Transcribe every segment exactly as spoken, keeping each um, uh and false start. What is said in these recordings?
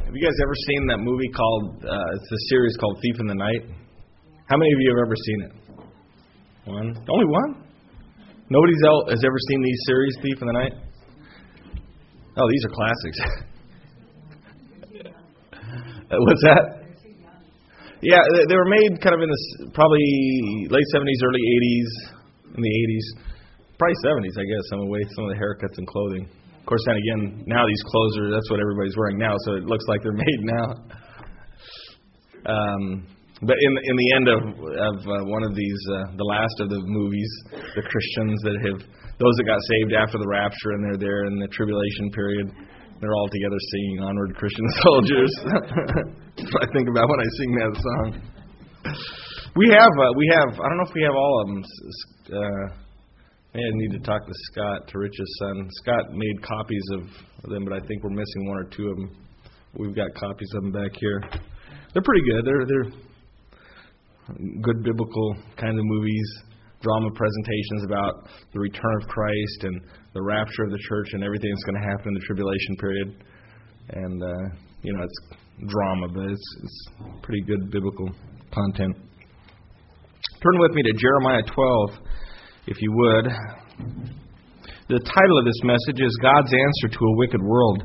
Have you guys ever seen that movie called, uh, it's a series called Thief in the Night? How many of you have ever seen it? One? Only one? Nobody else has ever seen these series, Thief in the Night? Oh, these are classics. What's that? Yeah, they were made kind of in the probably late seventies, early eighties, in the eighties. Probably seventies, I guess, some of the way, some of the haircuts and clothing. Of course, then again, now these clothes are, that's what everybody's wearing now, so it looks like they're made now. Um, but in in the end of of uh, one of these, uh, the last of the movies, the Christians that have, those that got saved after the rapture and they're there in the tribulation period, they're all together singing "Onward, Christian Soldiers." That's what I think about when I sing that song. We have, uh, we have. I don't know if we have all of them. Uh, I need to talk to Scott, to Rich's son. Scott made copies of them, but I think we're missing one or two of them. We've got copies of them back here. They're pretty good. They're they're good biblical kind of movies, drama presentations about the return of Christ and the rapture of the church and everything that's going to happen in the tribulation period. And uh, you know, it's drama, but it's, it's pretty good biblical content. Turn with me to Jeremiah twelve, if you would. The title of this message is God's Answer to a Wicked World.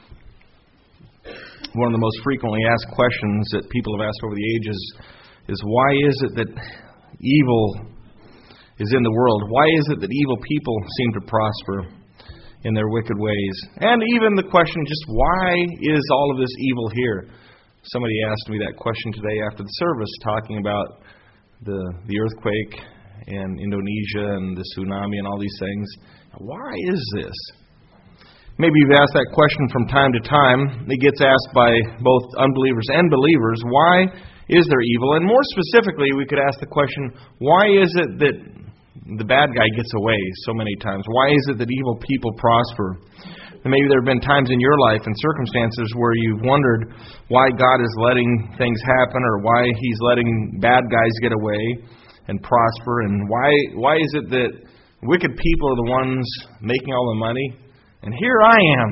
One of the most frequently asked questions that people have asked over the ages is, why is it that evil is in the world? Why is it that evil people seem to prosper in their wicked ways? And even the question, just why is all of this evil here? Somebody asked me that question today after the service, talking about the the earthquake in Indonesia and the tsunami and all these things. Why is this? Maybe you've asked that question from time to time. It gets asked by both unbelievers and believers. Why is there evil? And more specifically, we could ask the question, why is it that the bad guy gets away so many times? Why is it that evil people prosper? And maybe there have been times in your life and circumstances where you've wondered why God is letting things happen, or why He's letting bad guys get away and prosper, and why why is it that wicked people are the ones making all the money, and here I am,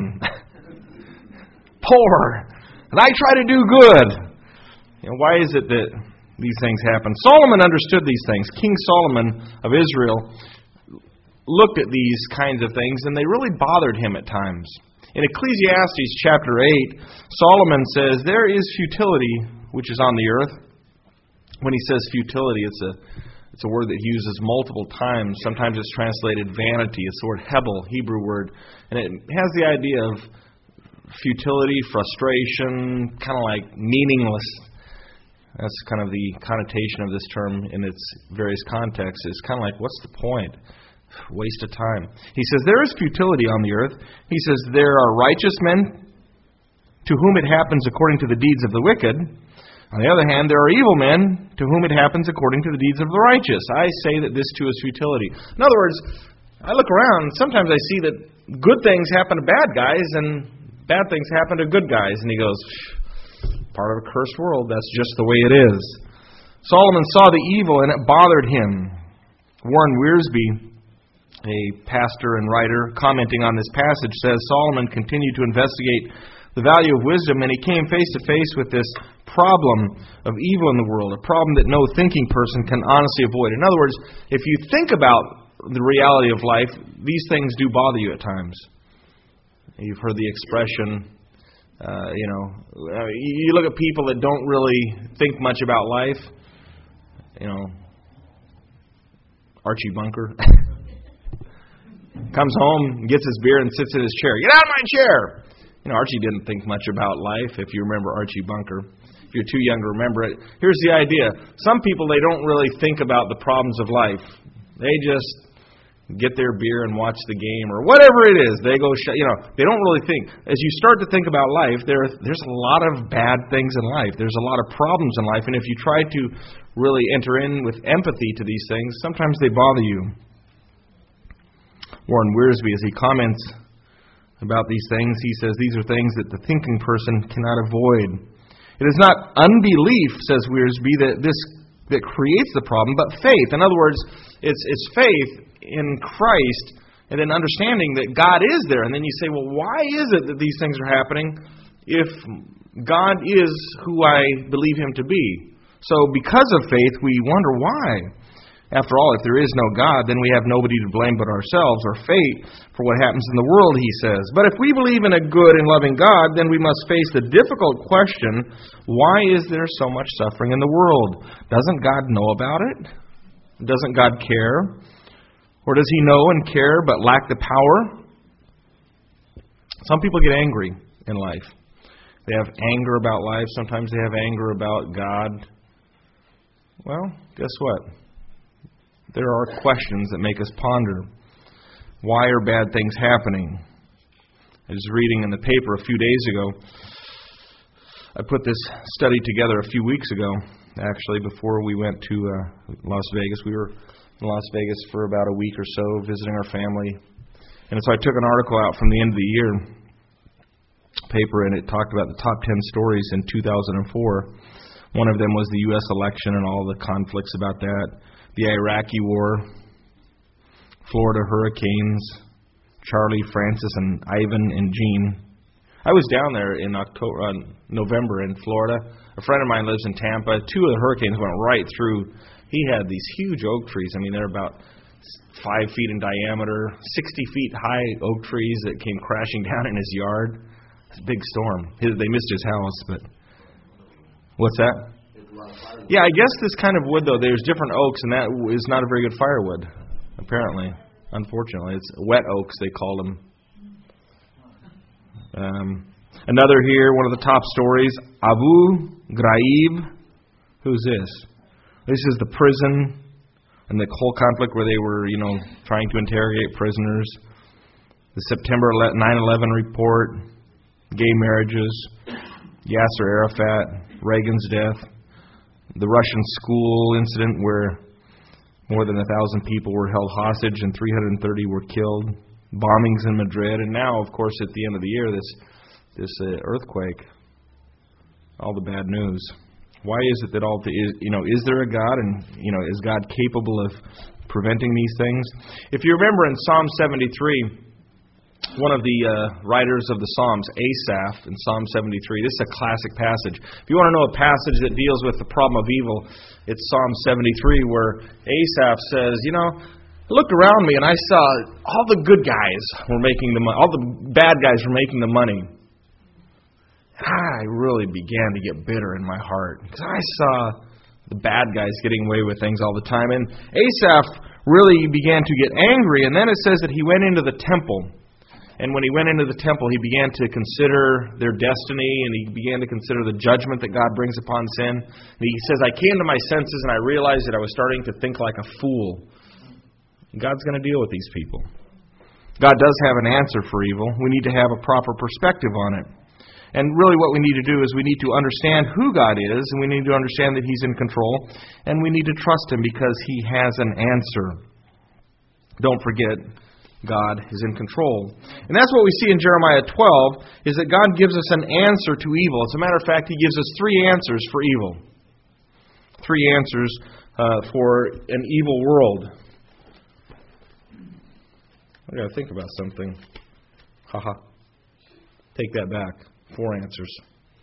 poor, and I try to do good. You know, why is it that these things happen? Solomon understood these things. King Solomon of Israel looked at these kinds of things, and they really bothered him at times. In Ecclesiastes chapter eight, Solomon says, there is futility which is on the earth. When he says futility, it's a it's a word that he uses multiple times. Sometimes it's translated vanity. It's the word hebel, Hebrew word. And it has the idea of futility, frustration, kind of like meaningless. That's kind of the connotation of this term in its various contexts. It's kind of like, what's the point? Waste of time. He says, there is futility on the earth. He says, there are righteous men to whom it happens according to the deeds of the wicked. On the other hand, there are evil men to whom it happens according to the deeds of the righteous. I say that this too is futility. In other words, I look around, and sometimes I see that good things happen to bad guys and bad things happen to good guys. And he goes, part of a cursed world, that's just the way it is. Solomon saw the evil and it bothered him. Warren Wiersbe, a pastor and writer, commenting on this passage, says Solomon continued to investigate the value of wisdom, and he came face to face with this problem of evil in the world, a problem that no thinking person can honestly avoid. In other words, if you think about the reality of life, these things do bother you at times. You've heard the expression, uh, you know, you look at people that don't really think much about life. You know, Archie Bunker comes home, gets his beer, and sits in his chair. Get out of my chair! You know, Archie didn't think much about life, if you remember Archie Bunker. If you're too young to remember it. Here's the idea. Some people, they don't really think about the problems of life. They just get their beer and watch the game, or whatever it is. They go, sh- you know, they don't really think. As you start to think about life, there, there's a lot of bad things in life. There's a lot of problems in life. And if you try to really enter in with empathy to these things, sometimes they bother you. Warren Wiersbe, as he comments about these things, he says these are things that the thinking person cannot avoid. It is not unbelief, says Wiersbe, that this that creates the problem, but faith. In other words, it's it's faith in Christ and an understanding that God is there. And then you say, well, why is it that these things are happening if God is who I believe Him to be. So because of faith, we wonder why. After all, if there is no God, then we have nobody to blame but ourselves or fate for what happens in the world, he says. But if we believe in a good and loving God, then we must face the difficult question, why is there so much suffering in the world? Doesn't God know about it? Doesn't God care? Or does He know and care but lack the power? Some people get angry in life. They have anger about life. Sometimes they have anger about God. Well, guess what? There are questions that make us ponder. Why are bad things happening? I was reading in the paper a few days ago. I put this study together a few weeks ago, actually, before we went to uh, Las Vegas. We were in Las Vegas for about a week or so, visiting our family. And so I took an article out from the end of the year paper, and it talked about the top ten stories in two thousand four. One of them was the U S election and all the conflicts about that. The Iraqi War, Florida hurricanes, Charlie, Francis, and Ivan and Jean. I was down there in October, uh, November in Florida. A friend of mine lives in Tampa. Two of the hurricanes went right through. He had these huge oak trees. I mean, they're about five feet in diameter, sixty feet high oak trees that came crashing down in his yard. It's a big storm. His, they missed his house, but what's that? Yeah, I guess this kind of wood, though, there's different oaks, and that is not a very good firewood, apparently. Unfortunately, it's wet oaks, they call them. Um, another here, one of the top stories, Abu Ghraib. Who's this? This is the prison and the whole conflict where they were, you know, trying to interrogate prisoners. The September nine eleven report, gay marriages, Yasser Arafat, Reagan's death. The Russian school incident where more than a thousand people were held hostage and three hundred thirty were killed. Bombings in Madrid, and now, of course, at the end of the year, this this uh, earthquake. All the bad news. Why is it that all the, is, you know is there a God, and you know is God capable of preventing these things? If you remember in Psalm seventy-three. One of the uh, writers of the Psalms, Asaph, in Psalm seventy-three. This is a classic passage. If you want to know a passage that deals with the problem of evil, it's Psalm seventy-three, where Asaph says, you know, I looked around me and I saw all the good guys were making the money, all the bad guys were making the money. And I really began to get bitter in my heart because I saw the bad guys getting away with things all the time. And Asaph really began to get angry, and then it says that he went into the temple. And when he went into the temple, he began to consider their destiny, and he began to consider the judgment that God brings upon sin. And he says, I came to my senses, and I realized that I was starting to think like a fool. God's going to deal with these people. God does have an answer for evil. We need to have a proper perspective on it. And really what we need to do is we need to understand who God is, and we need to understand that He's in control, and we need to trust Him because He has an answer. Don't forget, God is in control. And that's what we see in Jeremiah twelve, is that God gives us an answer to evil. As a matter of fact, He gives us three answers for evil. Three answers uh, for an evil world. I've got to think about something. Haha. Take that back. Four answers.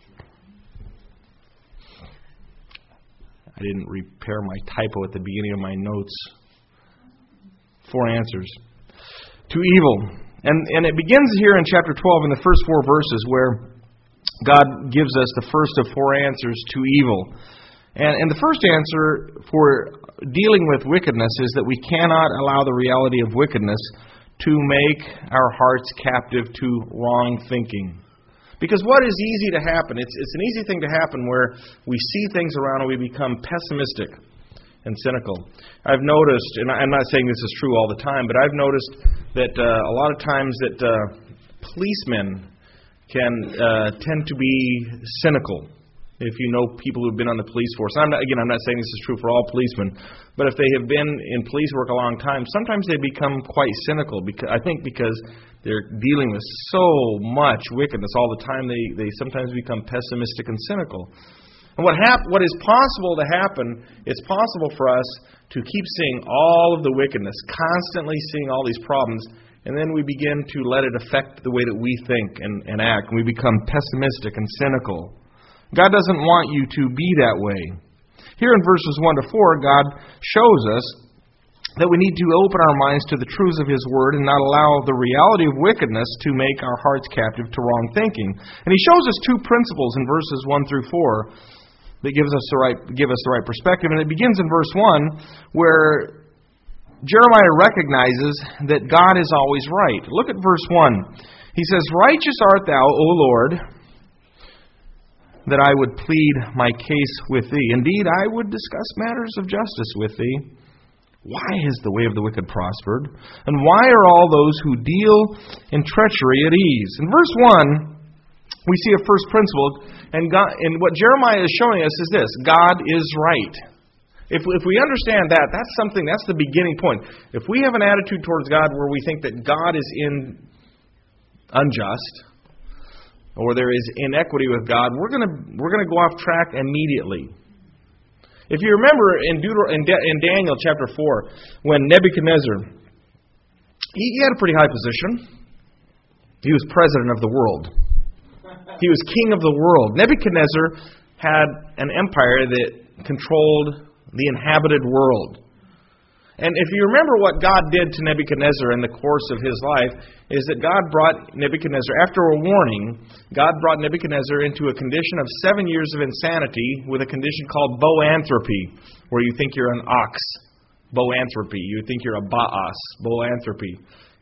I didn't repair my typo at the beginning of my notes. Four answers to evil. And and it begins here in chapter twelve in the first four verses where God gives us the first of four answers to evil. And, and the first answer for dealing with wickedness is that we cannot allow the reality of wickedness to make our hearts captive to wrong thinking. Because what is easy to happen? It's, it's an easy thing to happen where we see things around and we become pessimistic and cynical. I've noticed, and I'm not saying this is true all the time, but I've noticed that uh, a lot of times that uh, policemen can uh, tend to be cynical. If you know people who've been on the police force, I'm not, again, I'm not saying this is true for all policemen, but if they have been in police work a long time, sometimes they become quite cynical. Because I think because they're dealing with so much wickedness all the time, they, they sometimes become pessimistic and cynical. And what hap- what is possible to happen, it's possible for us to keep seeing all of the wickedness, constantly seeing all these problems, And then we begin to let it affect the way that we think and, and act. And we become pessimistic and cynical. God doesn't want you to be that way. Here in verses one to four, God shows us that we need to open our minds to the truths of His Word and not allow the reality of wickedness to make our hearts captive to wrong thinking. And He shows us two principles in verses one through four that gives us the right, give us the right perspective. And it begins in verse one, where Jeremiah recognizes that God is always right. Look at verse one. He says, "Righteous art thou, O Lord, that I would plead my case with thee. Indeed, I would discuss matters of justice with thee. Why has the way of the wicked prospered? And why are all those who deal in treachery at ease?" In verse one, we see a first principle, and, God, and what Jeremiah is showing us is this: God is right. If, if we understand that, that's something, that's the beginning point. If we have an attitude towards God where we think that God is in unjust, or there is inequity with God, we're going to we're going to go off track immediately. If you remember in, Deuter- in, De- in Daniel chapter four, when Nebuchadnezzar, he, he had a pretty high position. He was president of the world. He was king of the world. Nebuchadnezzar had an empire that controlled the inhabited world. And if you remember what God did to Nebuchadnezzar in the course of his life, is that God brought Nebuchadnezzar, after a warning, God brought Nebuchadnezzar into a condition of seven years of insanity with a condition called boanthropy, where you think you're an ox. Boanthropy. You think you're a baas. Boanthropy.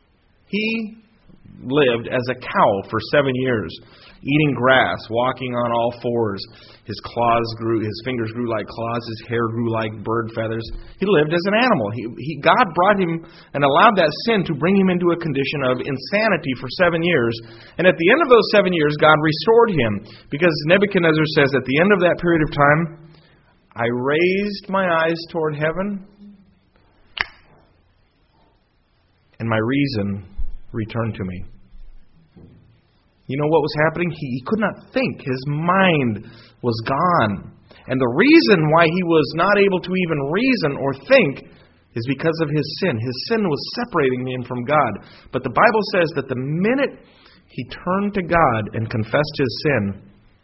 He lived as a cow for seven years, eating grass, walking on all fours. His claws grew, his fingers grew like claws, his hair grew like bird feathers. He lived as an animal. He, he, God brought him and allowed that sin to bring him into a condition of insanity for seven years. And at the end of those seven years, God restored him, because Nebuchadnezzar says at the end of that period of time, I raised my eyes toward heaven, and my reason returned to me. You know what was happening? He, he could not think. His mind was gone. And the reason why he was not able to even reason or think is because of his sin. His sin was separating him from God. But the Bible says that the minute he turned to God and confessed his sin,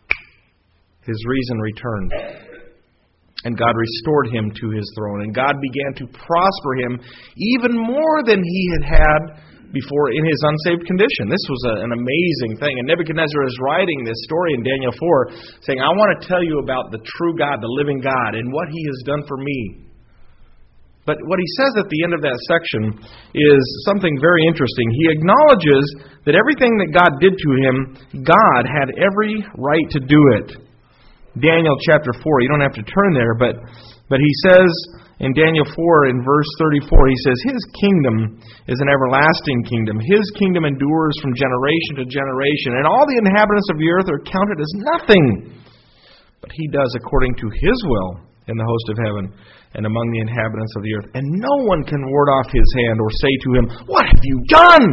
his reason returned. And God restored him to his throne. And God began to prosper him even more than he had had before in his unsaved condition. This was a, an amazing thing. And Nebuchadnezzar is writing this story in Daniel four, saying, I want to tell you about the true God, the living God, and what He has done for me. But what he says at the end of that section is something very interesting. He acknowledges that everything that God did to him, God had every right to do it. Daniel chapter four, you don't have to turn there, but but he says in Daniel four, in verse thirty-four, he says, His kingdom is an everlasting kingdom. His kingdom endures from generation to generation, and all the inhabitants of the earth are counted as nothing. But He does according to His will in the host of heaven and among the inhabitants of the earth. And no one can ward off His hand or say to Him, What have you done?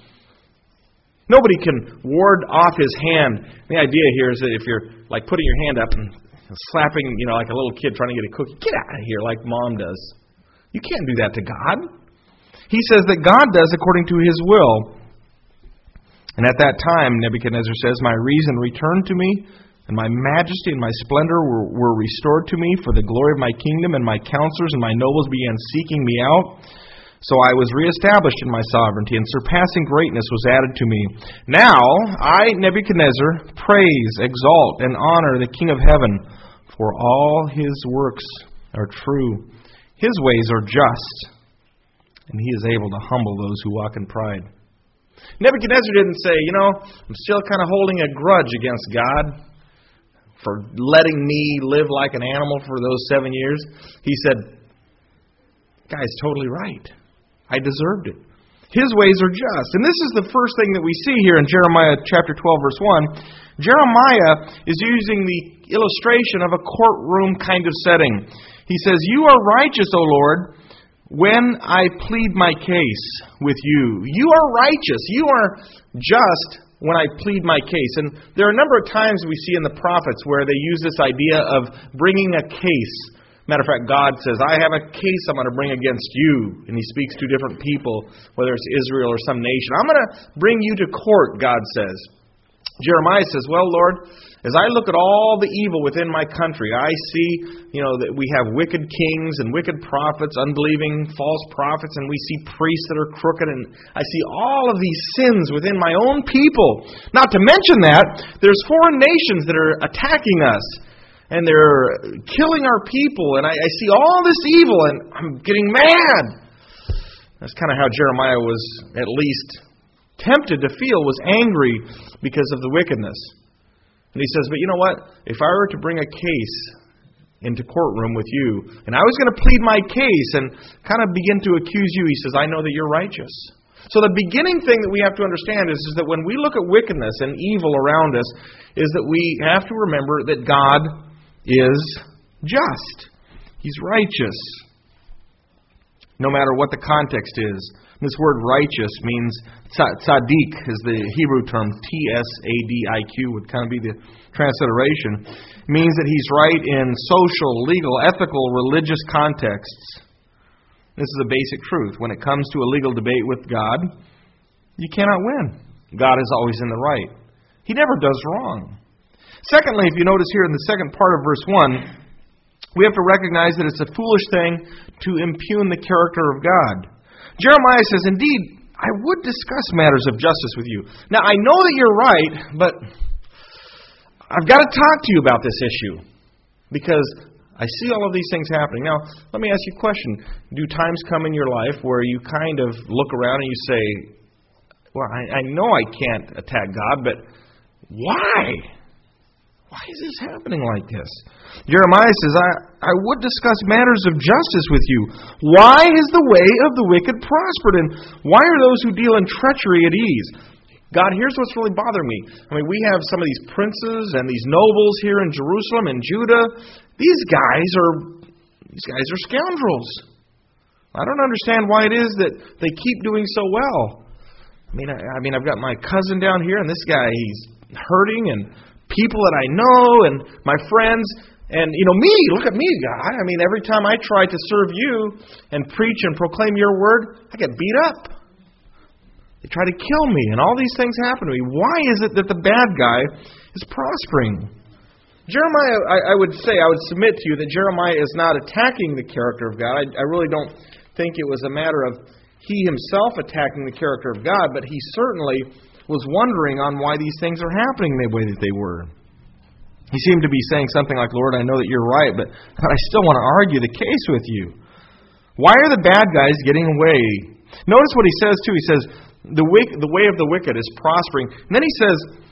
Nobody can ward off His hand. The idea here is that if you're like putting your hand up and slapping, you know, like a little kid trying to get a cookie, get out of here like mom does. You can't do that to God. He says that God does according to His will. And at that time, Nebuchadnezzar says, My reason returned to me, and my majesty and my splendor were, were restored to me for the glory of my kingdom, and my counselors and my nobles began seeking me out. So I was reestablished in my sovereignty, and surpassing greatness was added to me. Now I, Nebuchadnezzar, praise, exalt, and honor the King of heaven, for all His works are true. His ways are just, and He is able to humble those who walk in pride. Nebuchadnezzar didn't say, you know, I'm still kind of holding a grudge against God for letting me live like an animal for those seven years. He said, guy's totally right. I deserved it. His ways are just. And this is the first thing that we see here in Jeremiah chapter twelve, verse one. Jeremiah is using the illustration of a courtroom kind of setting. He says, You are righteous, O Lord, when I plead my case with you. You are righteous. You are just when I plead my case. And there are a number of times we see in the prophets where they use this idea of bringing a case, Matter of fact, God says, I have a case I'm going to bring against you. And He speaks to different people, whether it's Israel or some nation. I'm going to bring you to court, God says. Jeremiah says, well, Lord, as I look at all the evil within my country, I see, you know, that we have wicked kings and wicked prophets, unbelieving false prophets, and we see priests that are crooked, and I see all of these sins within my own people. Not to mention that, there's foreign nations that are attacking us, and they're killing our people, and I, I see all this evil, and I'm getting mad. That's kind of how Jeremiah was at least tempted to feel, was angry because of the wickedness. And he says, but you know what? If I were to bring a case into courtroom with you, and I was going to plead my case and kind of begin to accuse you, he says, I know that you're righteous. So the beginning thing that we have to understand is, is that when we look at wickedness and evil around us, is that we have to remember that God is just. He's righteous. No matter what the context is. This word righteous means, tzaddik is the Hebrew term, T S A D I Q would kind of be the transliteration. It means that he's right in social, legal, ethical, religious contexts. This is a basic truth. When it comes to a legal debate with God, you cannot win. God is always in the right. He never does wrong. Secondly, if you notice here in the second part of verse one, we have to recognize that it's a foolish thing to impugn the character of God. Jeremiah says, indeed, I would discuss matters of justice with you. Now, I know that you're right, but I've got to talk to you about this issue because I see all of these things happening. Now, let me ask you a question. Do times come in your life where you kind of look around and you say, well, I, I know I can't attack God, but why? Why is this happening like this? Jeremiah says, I, I would discuss matters of justice with you. Why has the way of the wicked prospered? And why are those who deal in treachery at ease? God, here's what's really bothering me. I mean, we have some of these princes and these nobles here in Jerusalem and Judah. These guys are these guys are scoundrels. I don't understand why it is that they keep doing so well. I mean, I, I mean, I've got my cousin down here, and this guy, he's hurting, and people that I know and my friends, and you know me, look at me, God. I mean, every time I try to serve you and preach and proclaim your word, I get beat up. They try to kill me, and all these things happen to me. Why is it that the bad guy is prospering? Jeremiah, I, I would say, I would submit to you that Jeremiah is not attacking the character of God. I, I really don't think it was a matter of he himself attacking the character of God, but he certainly was wondering on why these things are happening the way that they were. He seemed to be saying something like, Lord, I know that you're right, but, but I still want to argue the case with you. Why are the bad guys getting away? Notice what he says, too. He says, the way, the way of the wicked is prospering. And then he says,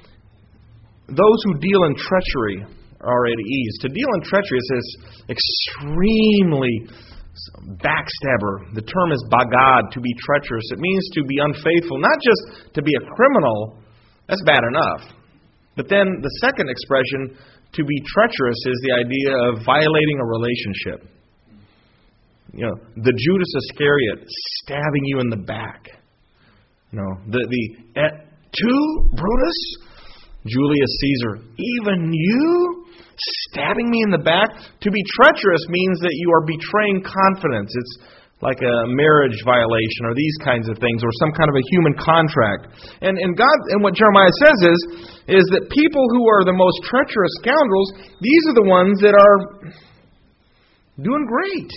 those who deal in treachery are at ease. To deal in treachery is this extremely backstabber. The term is bagad, to be treacherous. It means to be unfaithful, not just to be a criminal. That's bad enough. But then the second expression, to be treacherous, is the idea of violating a relationship. You know, the Judas Iscariot stabbing you in the back. You know, the the et tu, Brutus, Julius Caesar, even you stabbing me in the back. To be treacherous means that you are betraying confidence. It's like a marriage violation or these kinds of things, or some kind of a human contract. And and God and what Jeremiah says is is that people who are the most treacherous scoundrels, these are the ones that are doing great.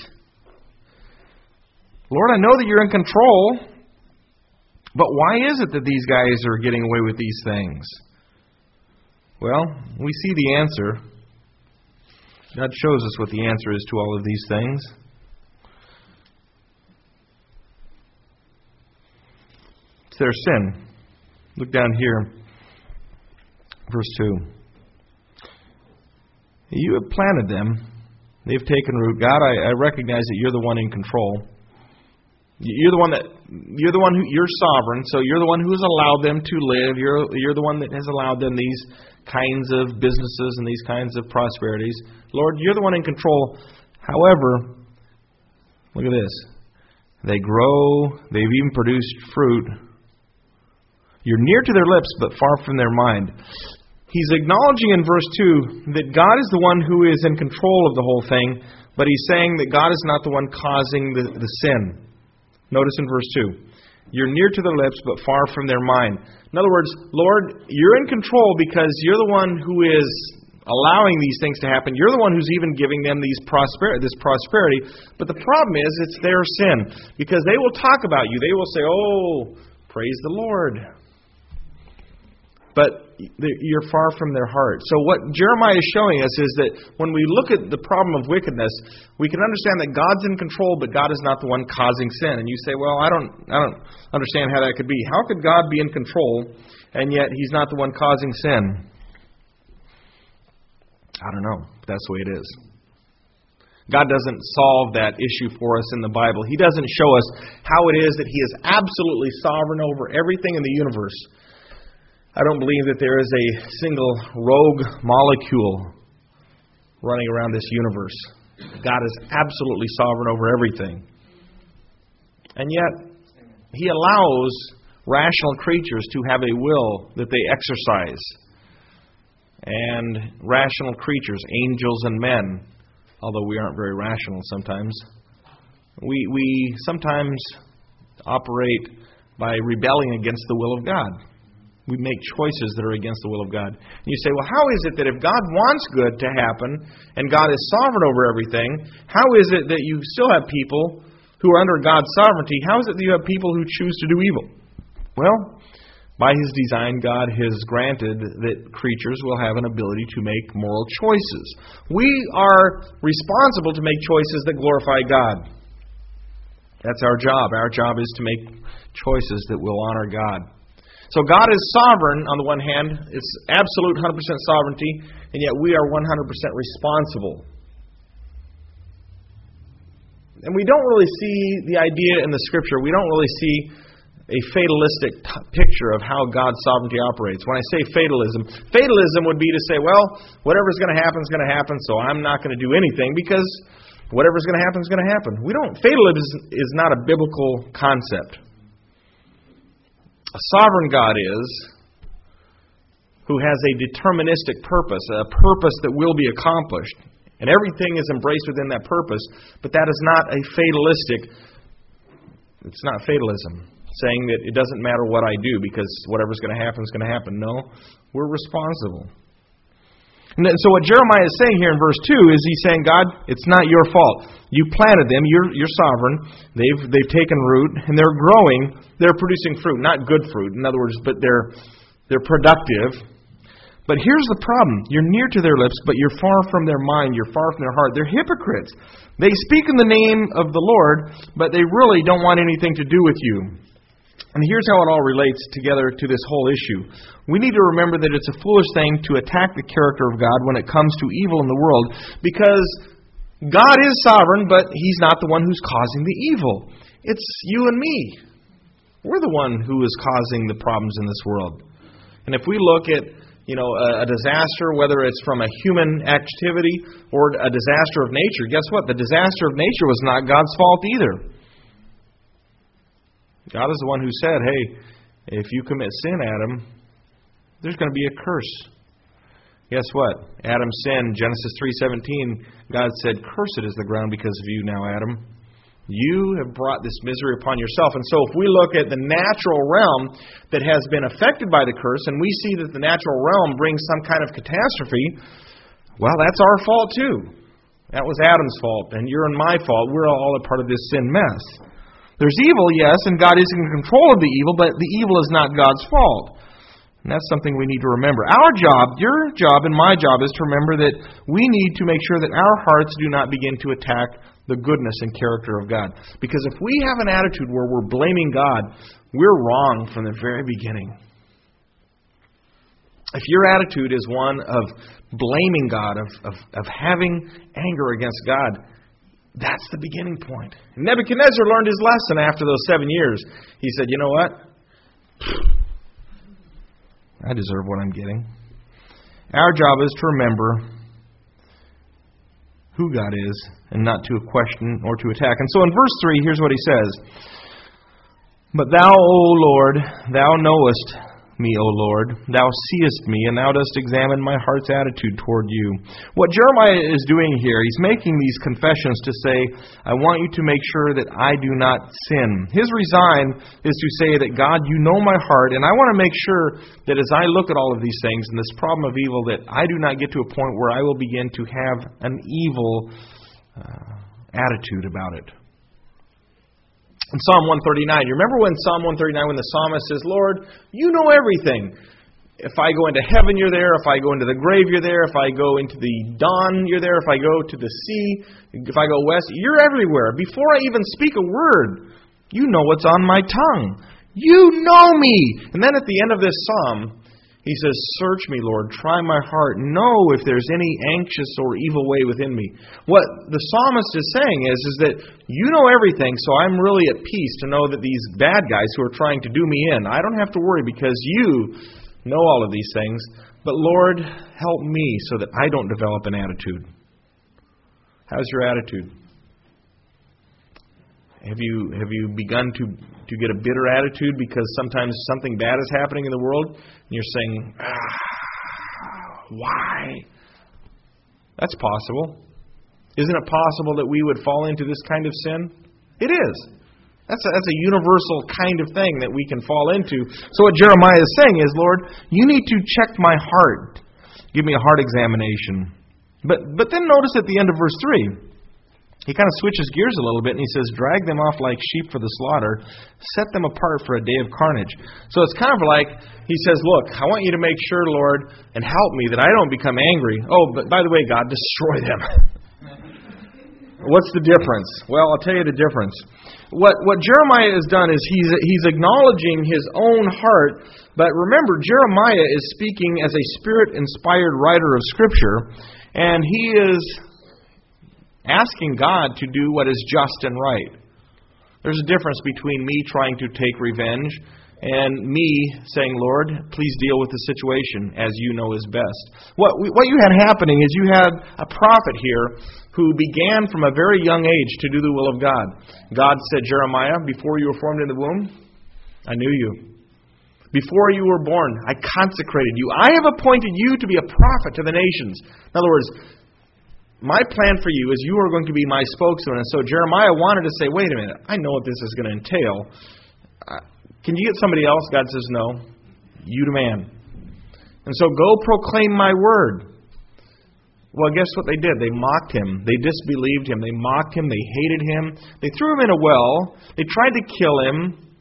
Lord, I know that you're in control, but why is it that these guys are getting away with these things? Well, we see the answer. God shows us what the answer is to all of these things. It's their sin. Look down here, verse two. You have planted them. They've taken root. God, I, I recognize that you're the one in control. You're the one that you're the one who you're sovereign, so you're the one who has allowed them to live. You're you're the one that has allowed them these kinds of businesses and these kinds of prosperities. Lord, you're the one in control. However, look at this. They grow, they've even produced fruit. You're near to their lips, but far from their mind. He's acknowledging in verse two that God is the one who is in control of the whole thing, but he's saying that God is not the one causing the, the sin. Notice in verse two. You're near to their lips, but far from their mind. In other words, Lord, you're in control because you're the one who is allowing these things to happen. You're the one who's even giving them these prosper- this prosperity. But the problem is, it's their sin. Because they will talk about you. They will say, oh, praise the Lord. But you're far from their heart. So what Jeremiah is showing us is that when we look at the problem of wickedness, we can understand that God's in control, but God is not the one causing sin. And you say, well, I don't, I don't understand how that could be. How could God be in control, and yet He's not the one causing sin? I don't know. That's the way it is. God doesn't solve that issue for us in the Bible. He doesn't show us how it is that He is absolutely sovereign over everything in the universe. I don't believe that there is a single rogue molecule running around this universe. God is absolutely sovereign over everything. And yet, He allows rational creatures to have a will that they exercise. And rational creatures, angels and men, although we aren't very rational sometimes, we, we sometimes operate by rebelling against the will of God. We make choices that are against the will of God. And you say, well, how is it that if God wants good to happen and God is sovereign over everything, how is it that you still have people who are under God's sovereignty? How is it that you have people who choose to do evil? Well, by His design, God has granted that creatures will have an ability to make moral choices. We are responsible to make choices that glorify God. That's our job. Our job is to make choices that will honor God. So God is sovereign on the one hand. It's absolute one hundred percent sovereignty, and yet we are one hundred percent responsible. And we don't really see the idea in the Scripture. We don't really see a fatalistic t- picture of how God's sovereignty operates. When I say fatalism, fatalism would be to say, well, whatever's going to happen is going to happen, so I'm not going to do anything because whatever's going to happen is going to happen. We don't. Fatalism is not a biblical concept. A sovereign God is who has a deterministic purpose, a purpose that will be accomplished. And everything is embraced within that purpose, but that is not a fatalistic, it's not fatalism, saying that it doesn't matter what I do because whatever's going to happen is going to happen. No, we're responsible. And so what Jeremiah is saying here in verse two is he's saying, God, it's not your fault. You planted them. You're, you're sovereign. They've they've taken root and they're growing. They're producing fruit, not good fruit. In other words, but they're they're productive. But here's the problem: you're near to their lips, but you're far from their mind. You're far from their heart. They're hypocrites. They speak in the name of the Lord, but they really don't want anything to do with you. And here's how it all relates together to this whole issue. We need to remember that it's a foolish thing to attack the character of God when it comes to evil in the world, because God is sovereign, but He's not the one who's causing the evil. It's you and me. We're the one who is causing the problems in this world. And if we look at, you know, a, a disaster, whether it's from a human activity or a disaster of nature, guess what? The disaster of nature was not God's fault either. God is the one who said, hey, if you commit sin, Adam, there's going to be a curse. Guess what? Adam sinned. Genesis three seventeen, God said, cursed is the ground because of you now, Adam. You have brought this misery upon yourself. And so if we look at the natural realm that has been affected by the curse, and we see that the natural realm brings some kind of catastrophe, well, that's our fault too. That was Adam's fault, and you're and my fault. We're all a part of this sin mess. There's evil, yes, and God is in control of the evil, but the evil is not God's fault. And that's something we need to remember. Our job, your job and my job, is to remember that we need to make sure that our hearts do not begin to attack the goodness and character of God. Because if we have an attitude where we're blaming God, we're wrong from the very beginning. If your attitude is one of blaming God, of, of, of having anger against God, that's the beginning point. Nebuchadnezzar learned his lesson after those seven years. He said, you know what? I deserve what I'm getting. Our job is to remember who God is and not to question or to attack. And so in verse three, here's what he says. But thou, O Lord, thou knowest me, O Lord. Thou seest me, and thou dost examine my heart's attitude toward you. What Jeremiah is doing here, he's making these confessions to say, I want you to make sure that I do not sin. His resign is to say that, God, you know my heart, and I want to make sure that as I look at all of these things and this problem of evil, that I do not get to a point where I will begin to have an evil uh, attitude about it. In Psalm one thirty-nine, you remember when Psalm one thirty-nine, when the psalmist says, Lord, you know everything. If I go into heaven, you're there. If I go into the grave, you're there. If I go into the dawn, you're there. If I go to the sea, if I go west, you're everywhere. Before I even speak a word, you know what's on my tongue. You know me. And then at the end of this psalm, he says, search me, Lord, try my heart, know if there's any anxious or evil way within me. What the psalmist is saying is, is that you know everything, so I'm really at peace to know that these bad guys who are trying to do me in, I don't have to worry because you know all of these things. But Lord, help me so that I don't develop an attitude. How's your attitude? Have you have you begun to, to get a bitter attitude because sometimes something bad is happening in the world and you're saying, ah, why? That's possible. Isn't it possible that we would fall into this kind of sin? It is. That's a, that's a universal kind of thing that we can fall into. So what Jeremiah is saying is, Lord, you need to check my heart. Give me a heart examination. But but then notice at the end of verse three, he kind of switches gears a little bit and he says, drag them off like sheep for the slaughter, set them apart for a day of carnage. So it's kind of like, he says, look, I want you to make sure, Lord, and help me that I don't become angry. Oh, but by the way, God, destroy them. What's the difference? Well, I'll tell you the difference. What what Jeremiah has done is he's he's acknowledging his own heart, but remember, Jeremiah is speaking as a Spirit-inspired writer of Scripture, and he is asking God to do what is just and right. There's a difference between me trying to take revenge and me saying, Lord, please deal with the situation as you know is best. What we, what you had happening is you had a prophet here who began from a very young age to do the will of God. God said, Jeremiah, before you were formed in the womb, I knew you. Before you were born, I consecrated you. I have appointed you to be a prophet to the nations. In other words, my plan for you is you are going to be my spokesman. And so Jeremiah wanted to say, wait a minute, I know what this is going to entail. Uh, can you get somebody else? God says, no. You demand. And so go proclaim my word. Well, guess what they did? They mocked him. They disbelieved him. They mocked him. They hated him. They threw him in a well. They tried to kill him.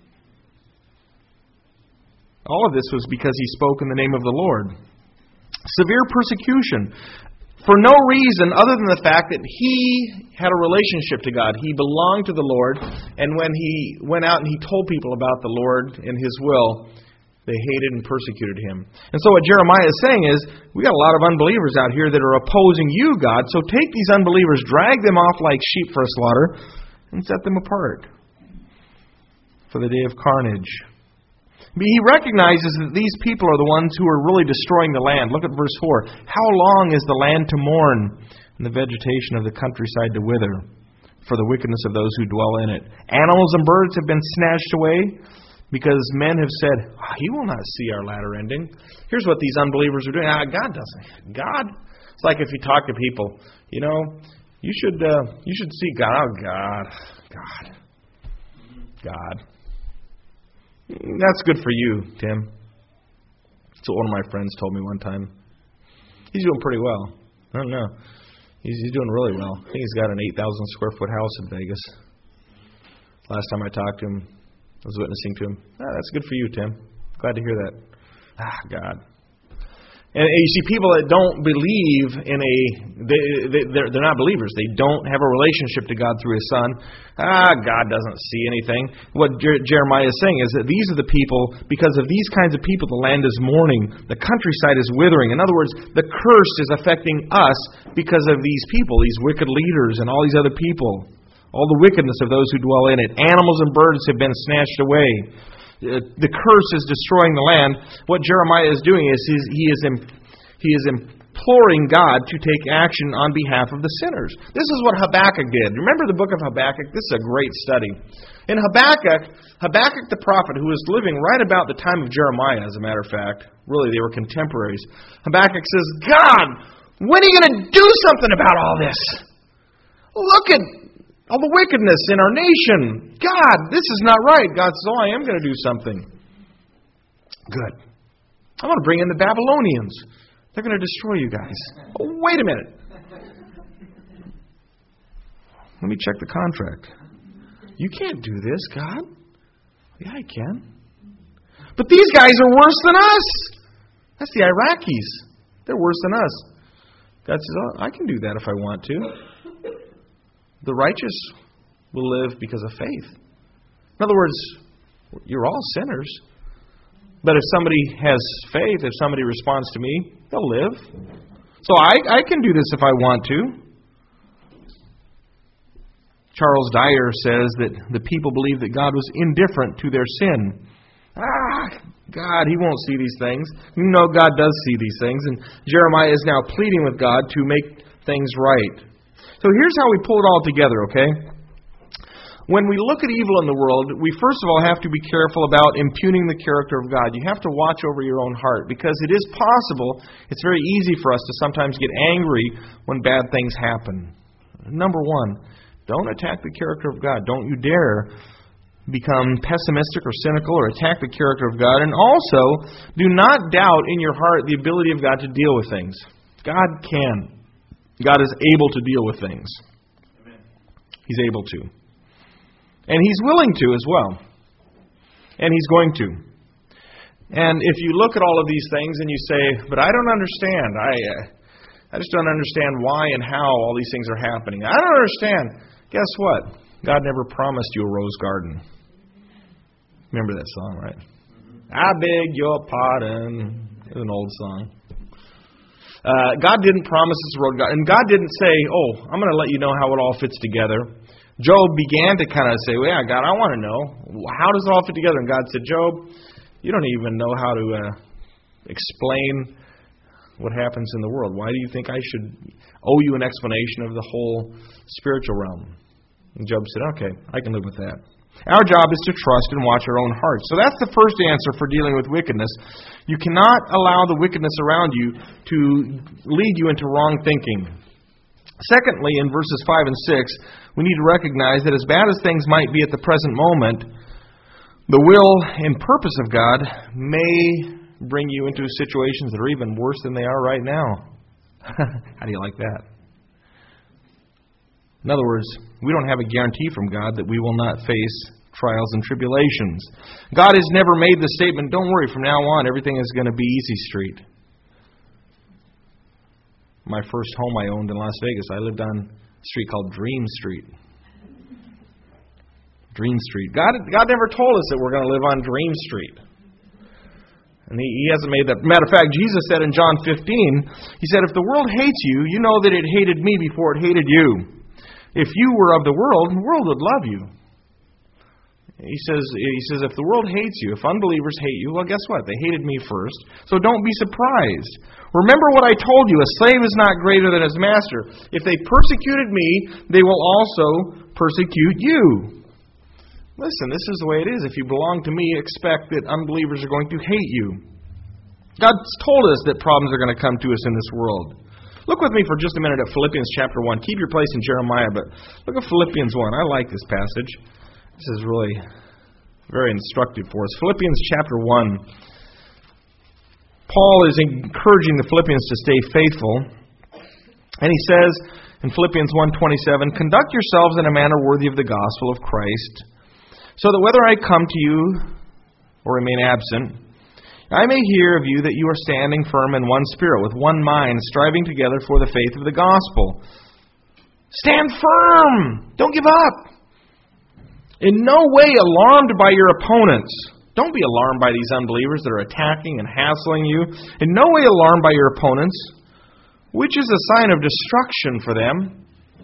All of this was because he spoke in the name of the Lord. Severe persecution. For no reason other than the fact that he had a relationship to God. He belonged to the Lord. And when he went out and he told people about the Lord and His will, they hated and persecuted him. And so what Jeremiah is saying is, we got a lot of unbelievers out here that are opposing you, God. So take these unbelievers, drag them off like sheep for a slaughter, and set them apart for the day of carnage. He recognizes that these people are the ones who are really destroying the land. Look at verse four. How long is the land to mourn, and the vegetation of the countryside to wither, for the wickedness of those who dwell in it? Animals and birds have been snatched away, because men have said, oh, He will not see our latter ending. Here's what these unbelievers are doing. Ah, God doesn't. God? It's like if you talk to people, you know, you should uh, you should see God. Oh, God. God. God. That's good for you, Tim. That's what one of my friends told me one time. He's doing pretty well. I don't know. He's, he's doing really well. I think he's got an eight thousand square foot house in Vegas. Last time I talked to him, I was witnessing to him. Ah, that's good for you, Tim. Glad to hear that. Ah, God. And you see, people that don't believe in a, they, they, they're, they're not believers. They don't have a relationship to God through His Son. Ah, God doesn't see anything. What Jer- Jeremiah is saying is that these are the people, because of these kinds of people, the land is mourning. The countryside is withering. In other words, the curse is affecting us because of these people, these wicked leaders and all these other people. All the wickedness of those who dwell in it. Animals and birds have been snatched away. The curse is destroying the land. What Jeremiah is doing is he's, he is he is imploring God to take action on behalf of the sinners. This is what Habakkuk did. Remember the book of Habakkuk? This is a great study. In Habakkuk, Habakkuk the prophet, who was living right about the time of Jeremiah, as a matter of fact, really they were contemporaries, Habakkuk says, God, when are you going to do something about all this? Look at all the wickedness in our nation. God, this is not right. God says, oh, I am going to do something. Good. I'm going to bring in the Babylonians. They're going to destroy you guys. Oh, wait a minute. Let me check the contract. You can't do this, God. Yeah, I can. But these guys are worse than us. That's the Iraqis. They're worse than us. God says, oh, I can do that if I want to. The righteous will live because of faith. In other words, you're all sinners. But if somebody has faith, if somebody responds to me, they'll live. So I, I can do this if I want to. Charles Dyer says that the people believed that God was indifferent to their sin. Ah, God, He won't see these things. No, God does see these things. And Jeremiah is now pleading with God to make things right. So here's how we pull it all together, okay? When we look at evil in the world, we first of all have to be careful about impugning the character of God. You have to watch over your own heart, because it is possible, it's very easy for us to sometimes get angry when bad things happen. Number one, don't attack the character of God. Don't you dare become pessimistic or cynical or attack the character of God. And also, do not doubt in your heart the ability of God to deal with things. God can. God is able to deal with things. Amen. He's able to. And He's willing to as well. And He's going to. And if you look at all of these things and you say, but I don't understand. I uh, I just don't understand why and how all these things are happening. I don't understand. Guess what? God never promised you a rose garden. Remember that song, right? I beg your pardon. It's an old song. Uh, God didn't promise us a rose garden. And God didn't say, oh, I'm going to let you know how it all fits together. Job began to kind of say, well, yeah, God, I want to know. How does it all fit together? And God said, Job, you don't even know how to uh, explain what happens in the world. Why do you think I should owe you an explanation of the whole spiritual realm? And Job said, okay, I can live with that. Our job is to trust and watch our own hearts. So that's the first answer for dealing with wickedness. You cannot allow the wickedness around you to lead you into wrong thinking. Secondly, in verses five and six, we need to recognize that as bad as things might be at the present moment, the will and purpose of God may bring you into situations that are even worse than they are right now. How do you like that? In other words, we don't have a guarantee from God that we will not face trials and tribulations. God has never made the statement, don't worry, from now on everything is going to be easy street. My first home I owned in Las Vegas, I lived on a street called Dream Street. Dream Street. God, God never told us that we're going to live on Dream Street. And he, he hasn't made that. Matter of fact, Jesus said in John fifteen, He said, if the world hates you, you know that it hated me before it hated you. If you were of the world, the world would love you. He says, he says, if the world hates you, if unbelievers hate you, well, guess what? They hated me first. So don't be surprised. Remember what I told you. A slave is not greater than his master. If they persecuted me, they will also persecute you. Listen, this is the way it is. If you belong to me, expect that unbelievers are going to hate you. God's told us that problems are going to come to us in this world. Look with me for just a minute at Philippians chapter one. Keep your place in Jeremiah, but look at Philippians one. I like this passage. This is really very instructive for us. Philippians chapter one. Paul is encouraging the Philippians to stay faithful. And he says in Philippians one twenty-seven, conduct yourselves in a manner worthy of the gospel of Christ, so that whether I come to you or remain absent, I may hear of you that you are standing firm in one spirit, with one mind, striving together for the faith of the gospel. Stand firm! Don't give up! In no way alarmed by your opponents. Don't be alarmed by these unbelievers that are attacking and hassling you. In no way alarmed by your opponents, which is a sign of destruction for them,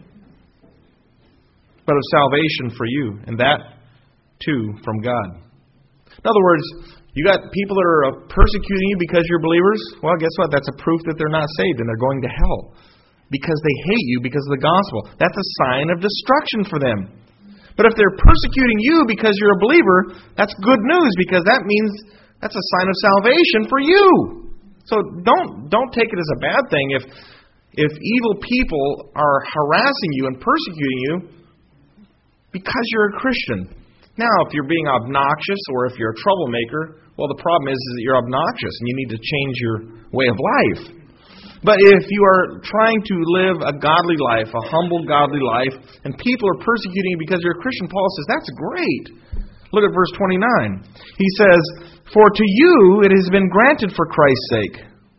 but of salvation for you, and that too from God. In other words, You got people that are persecuting you because you're believers? Well, guess what? That's a proof that they're not saved and they're going to hell. Because they hate you because of the gospel. That's a sign of destruction for them. But if they're persecuting you because you're a believer, that's good news because that means that's a sign of salvation for you. So don't don't take it as a bad thing if if evil people are harassing you and persecuting you because you're a Christian. Now, if you're being obnoxious or if you're a troublemaker, well, the problem is, is that you're obnoxious and you need to change your way of life. But if you are trying to live a godly life, a humble godly life, and people are persecuting you because you're a Christian, Paul says, that's great. Look at verse twenty-nine. He says, for to you it has been granted for Christ's sake,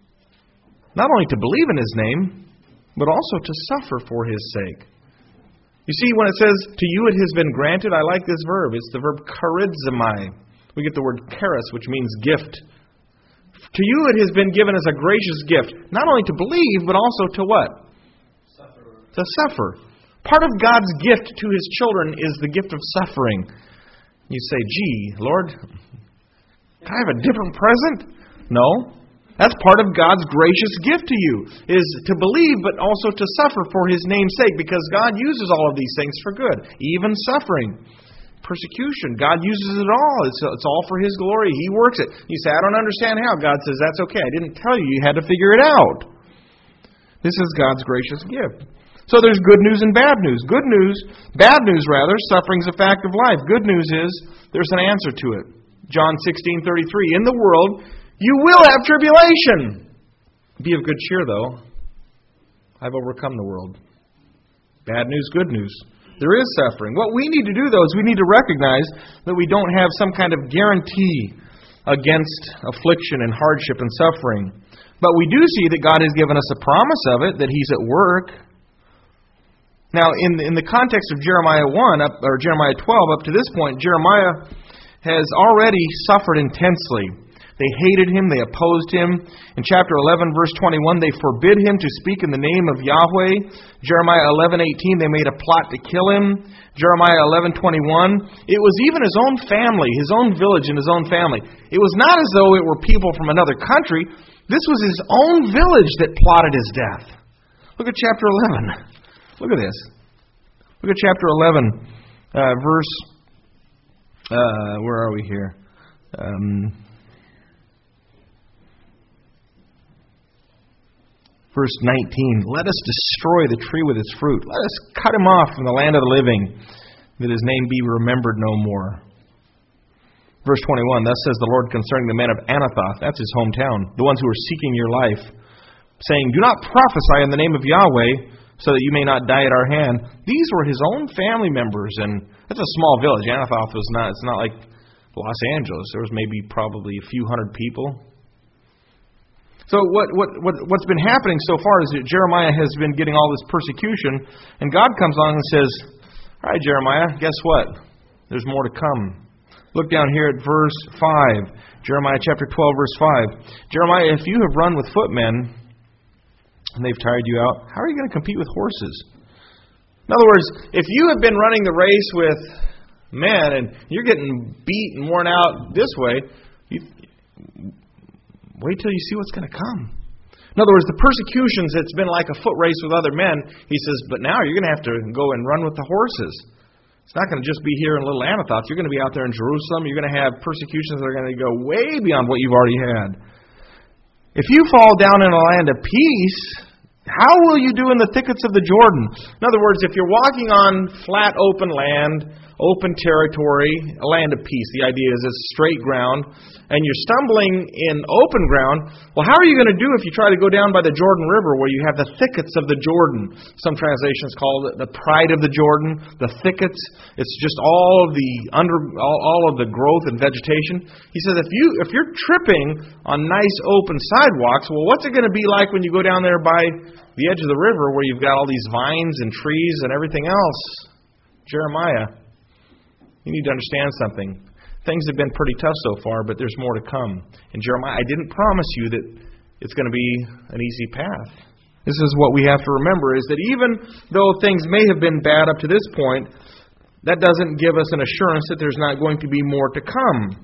not only to believe in His name, but also to suffer for His sake. You see, when it says, to you it has been granted, I like this verb. It's the verb charizomai. We get the word charis, which means gift. To you it has been given as a gracious gift, not only to believe, but also to what? Suffer. To suffer. Part of God's gift to His children is the gift of suffering. You say, gee, Lord, can I have a different present? No. That's part of God's gracious gift to you, is to believe, but also to suffer for His name's sake, because God uses all of these things for good, even suffering. Persecution. God uses it all. It's, it's all for His glory. He works it. You say, I don't understand how. God says, that's okay. I didn't tell you. You had to figure it out. This is God's gracious gift. So there's good news and bad news. Good news, bad news rather, suffering's a fact of life. Good news is there's an answer to it. John sixteen thirty-three. In the world, you will have tribulation. Be of good cheer, though. I've overcome the world. Bad news, good news. There is suffering. What we need to do, though, is we need to recognize that we don't have some kind of guarantee against affliction and hardship and suffering. But we do see that God has given us a promise of it, that He's at work. Now, in, in the context of Jeremiah one, up, or Jeremiah twelve, up to this point, Jeremiah has already suffered intensely. They hated him. They opposed him. In chapter eleven, verse twenty-one, they forbid him to speak in the name of Yahweh. Jeremiah eleven eighteen, they made a plot to kill him. Jeremiah eleven twenty-one, it was even his own family, his own village and his own family. It was not as though it were people from another country. This was his own village that plotted his death. Look at chapter eleven. Look at this. Look at chapter eleven, uh, verse, uh, where are we here? Um... Verse nineteen, let us destroy the tree with its fruit. Let us cut him off from the land of the living, that his name be remembered no more. Verse twenty-one, thus says the Lord concerning the men of Anathoth, that's his hometown, the ones who are seeking your life, saying, do not prophesy in the name of Yahweh, so that you may not die at our hand. These were his own family members, and that's a small village. Anathoth was not, it's not like Los Angeles. There was maybe probably a few hundred people. So what, what, what, what's been happening so far is that Jeremiah has been getting all this persecution, and God comes along and says, all right, Jeremiah, guess what? There's more to come. Look down here at verse five, Jeremiah chapter twelve, verse five. Jeremiah, if you have run with footmen, and they've tired you out, how are you going to compete with horses? In other words, if you have been running the race with men, and you're getting beat and worn out this way, you... wait till you see what's going to come. In other words, the persecutions, it's been like a foot race with other men. He says, but now you're going to have to go and run with the horses. It's not going to just be here in little Anathoth. You're going to be out there in Jerusalem. You're going to have persecutions that are going to go way beyond what you've already had. If you fall down in a land of peace, how will you do in the thickets of the Jordan? In other words, if you're walking on flat, open land, open territory, a land of peace, the idea is it's straight ground, and you're stumbling in open ground, well, how are you going to do if you try to go down by the Jordan River where you have the thickets of the Jordan? Some translations call it the pride of the Jordan, the thickets. It's just all of the under, all, all of the growth and vegetation. He says if you if you're tripping on nice open sidewalks, well, what's it going to be like when you go down there by the edge of the river where you've got all these vines and trees and everything else? Jeremiah, you need to understand something. Things have been pretty tough so far, but there's more to come. And Jeremiah, I didn't promise you that it's going to be an easy path. This is what we have to remember, is that even though things may have been bad up to this point, that doesn't give us an assurance that there's not going to be more to come.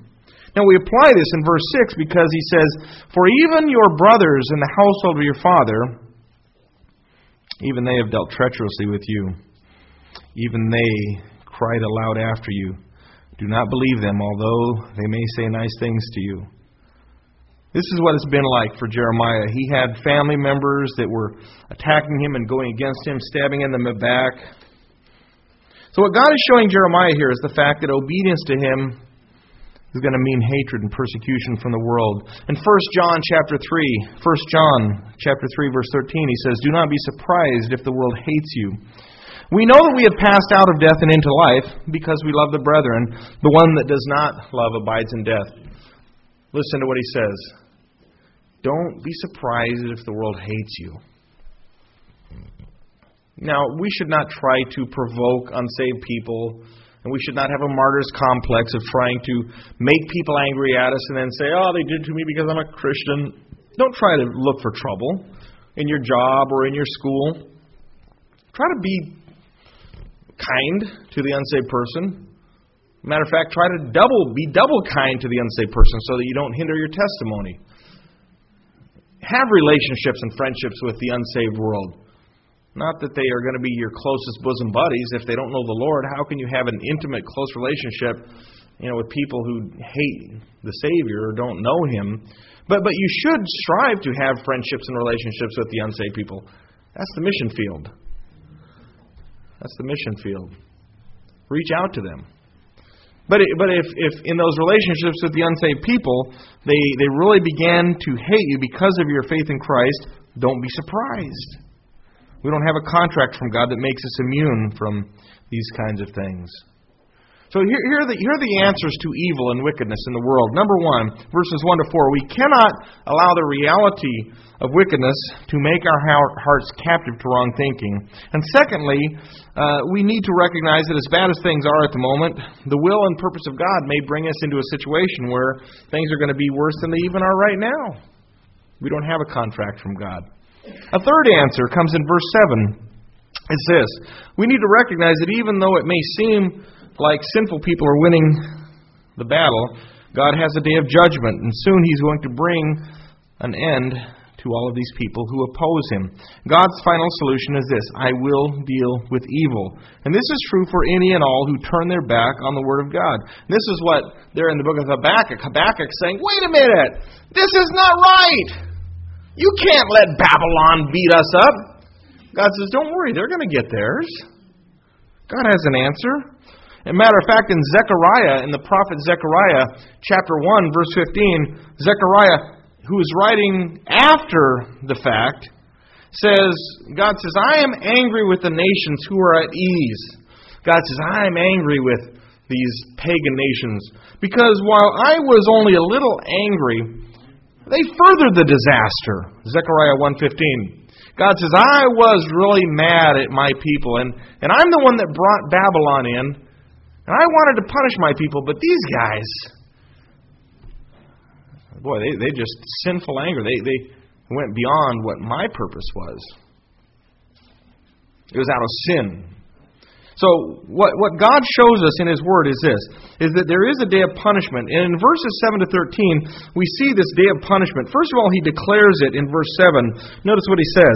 Now we apply this in verse six because he says, "For even your brothers in the household of your father, even they have dealt treacherously with you. Even they cried aloud after you. Do not believe them, although they may say nice things to you." This is what it's been like for Jeremiah. He had family members that were attacking him and going against him, stabbing him in the back. So what God is showing Jeremiah here is the fact that obedience to him is going to mean hatred and persecution from the world. In First John chapter three, First John chapter three, verse thirteen, he says, "Do not be surprised if the world hates you. We know that we have passed out of death and into life because we love the brethren. The one that does not love abides in death." Listen to what he says. Don't be surprised if the world hates you. Now, we should not try to provoke unsaved people, and we should not have a martyr's complex of trying to make people angry at us and then say, "Oh, they did to me because I'm a Christian." Don't try to look for trouble in your job or in your school. Try to be kind to the unsaved person. Matter of fact, try to double be double kind to the unsaved person so that you don't hinder your testimony. Have relationships and friendships with the unsaved world. Not that they are going to be your closest bosom buddies. If they don't know the Lord, how can you have an intimate, close relationship, you know, with people who hate the Savior or don't know Him? But but you should strive to have friendships and relationships with the unsaved people. That's the mission field. That's the mission field. Reach out to them. But it, but if, if in those relationships with the unsaved people, they, they really began to hate you because of your faith in Christ, don't be surprised. We don't have a contract from God that makes us immune from these kinds of things. So here, here, are the, here are the answers to evil and wickedness in the world. Number one, verses one to four, we cannot allow the reality of wickedness to make our hearts captive to wrong thinking. And secondly, uh, we need to recognize that as bad as things are at the moment, the will and purpose of God may bring us into a situation where things are going to be worse than they even are right now. We don't have a contract from God. A third answer comes in verse seven. It's this. We need to recognize that even though it may seem like sinful people are winning the battle, God has a day of judgment, and soon He's going to bring an end to all of these people who oppose Him. God's final solution is this: I will deal with evil. And this is true for any and all who turn their back on the Word of God. And this is what they're in the book of Habakkuk. Habakkuk saying, wait a minute, this is not right. You can't let Babylon beat us up. God says, don't worry, they're going to get theirs. God has an answer. As a matter of fact, in Zechariah, in the prophet Zechariah, chapter one, verse fifteen, Zechariah, who is writing after the fact, says, God says, I am angry with the nations who are at ease. God says, I am angry with these pagan nations, because while I was only a little angry, they furthered the disaster. Zechariah one fifteen. God says, I was really mad at my people, and, and I'm the one that brought Babylon in, and I wanted to punish my people, but these guys, boy, they, they just sinful anger. They, they went beyond what my purpose was. It was out of sin. So what, what God shows us in His Word is this, is that there is a day of punishment. And in verses seven to thirteen, we see this day of punishment. First of all, He declares it in verse seven. Notice what He says.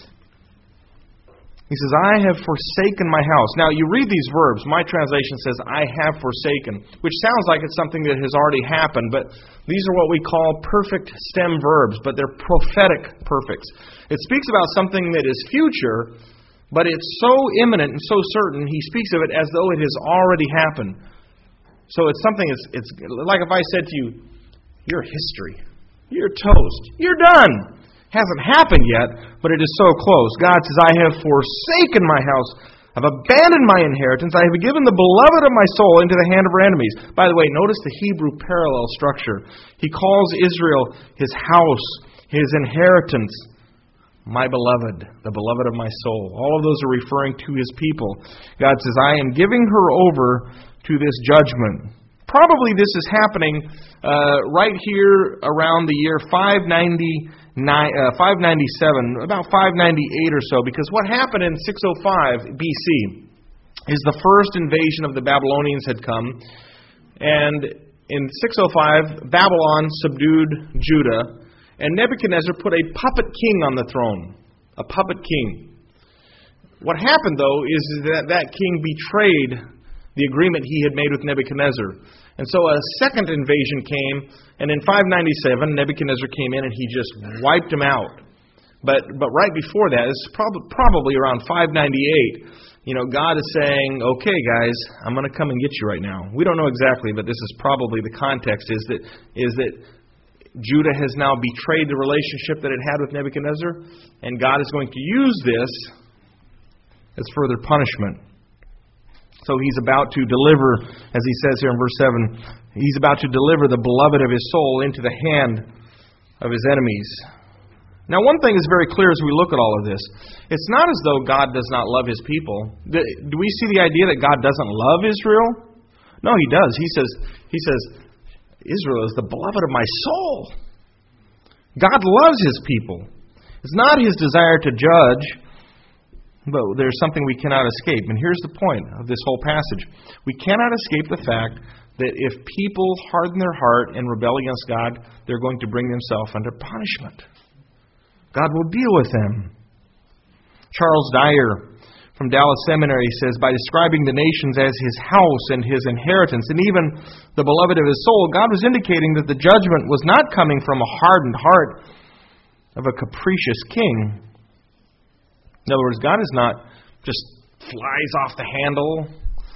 He says, I have forsaken my house. Now, you read these verbs. My translation says, I have forsaken, which sounds like it's something that has already happened, but these are what we call perfect stem verbs, but they're prophetic perfects. It speaks about something that is future, but it's so imminent and so certain, he speaks of it as though it has already happened. So it's something, it's, it's like if I said to you, you're history. You're toast. You're done. Hasn't happened yet, but it is so close. God says, I have forsaken my house. I've abandoned my inheritance. I have given the beloved of my soul into the hand of her enemies. By the way, notice the Hebrew parallel structure. He calls Israel his house, his inheritance, my beloved, the beloved of my soul. All of those are referring to His people. God says, I am giving her over to this judgment. Probably this is happening uh, right here around the year five ninety-nine, uh, five ninety-seven, about five ninety-eight or so, because what happened in six oh five B C is the first invasion of the Babylonians had come, and in six oh five, Babylon subdued Judah, and Nebuchadnezzar put a puppet king on the throne. A puppet king. What happened, though, is that that king betrayed the agreement he had made with Nebuchadnezzar. And so a second invasion came, and in five ninety-seven, Nebuchadnezzar came in and he just wiped him out. But but right before that, it's probably, probably around five ninety-eight, you know, God is saying, okay, guys, I'm going to come and get you right now. We don't know exactly, but this is probably the context, is that is that Judah has now betrayed the relationship that it had with Nebuchadnezzar, and God is going to use this as further punishment. So he's about to deliver, as he says here in verse seven, he's about to deliver the beloved of his soul into the hand of his enemies. Now, one thing is very clear as we look at all of this. It's not as though God does not love His people. Do we see the idea that God doesn't love Israel? No, He does. He says, He says, Israel is the beloved of my soul. God loves His people. It's not His desire to judge, but there's something we cannot escape. And here's the point of this whole passage. We cannot escape the fact that if people harden their heart and rebel against God, they're going to bring themselves under punishment. God will deal with them. Charles Dyer from Dallas Seminary says, by describing the nations as His house and His inheritance, and even the beloved of His soul, God was indicating that the judgment was not coming from a hardened heart of a capricious king. In other words, God is not just flies off the handle.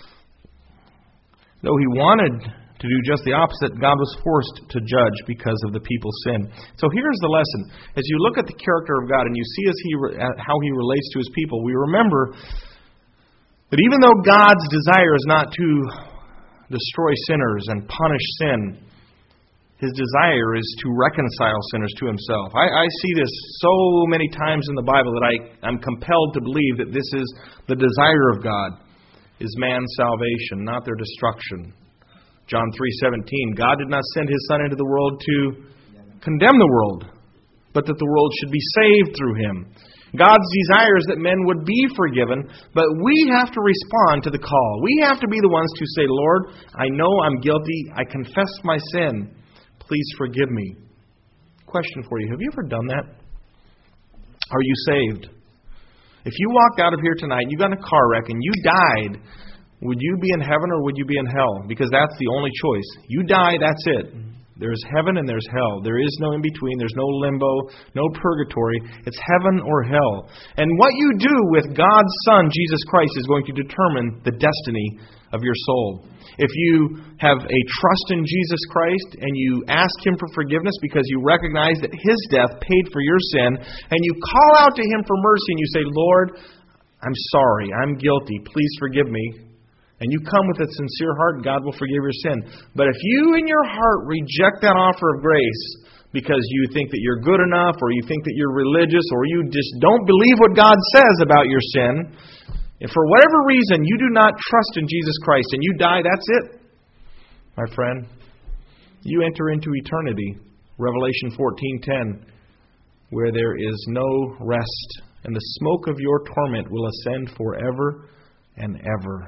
Though He wanted to do just the opposite, God was forced to judge because of the people's sin. So here's the lesson. As you look at the character of God and you see as he, how He relates to His people, we remember that even though God's desire is not to destroy sinners and punish sin, His desire is to reconcile sinners to Himself. I, I see this so many times in the Bible that I, I'm compelled to believe that this is the desire of God, is man's salvation, not their destruction. John three seventeen, God did not send His Son into the world to condemn the world, but that the world should be saved through Him. God's desire is that men would be forgiven, but we have to respond to the call. We have to be the ones to say, Lord, I know I'm guilty. I confess my sin. Please forgive me. Question for you, have you ever done that? Are you saved? If you walked out of here tonight and you got in a car wreck and you died, would you be in heaven or would you be in hell? Because that's the only choice. You die, that's it. There's heaven and there's hell. There is no in-between. There's no limbo, no purgatory. It's heaven or hell. And what you do with God's Son, Jesus Christ, is going to determine the destiny of your soul. If you have a trust in Jesus Christ and you ask Him for forgiveness because you recognize that His death paid for your sin, and you call out to Him for mercy and you say, Lord, I'm sorry, I'm guilty, please forgive me. And you come with a sincere heart, God will forgive your sin. But if you in your heart reject that offer of grace because you think that you're good enough, or you think that you're religious, or you just don't believe what God says about your sin, if for whatever reason you do not trust in Jesus Christ and you die, that's it, my friend. You enter into eternity, Revelation fourteen ten, where there is no rest, and the smoke of your torment will ascend forever and ever.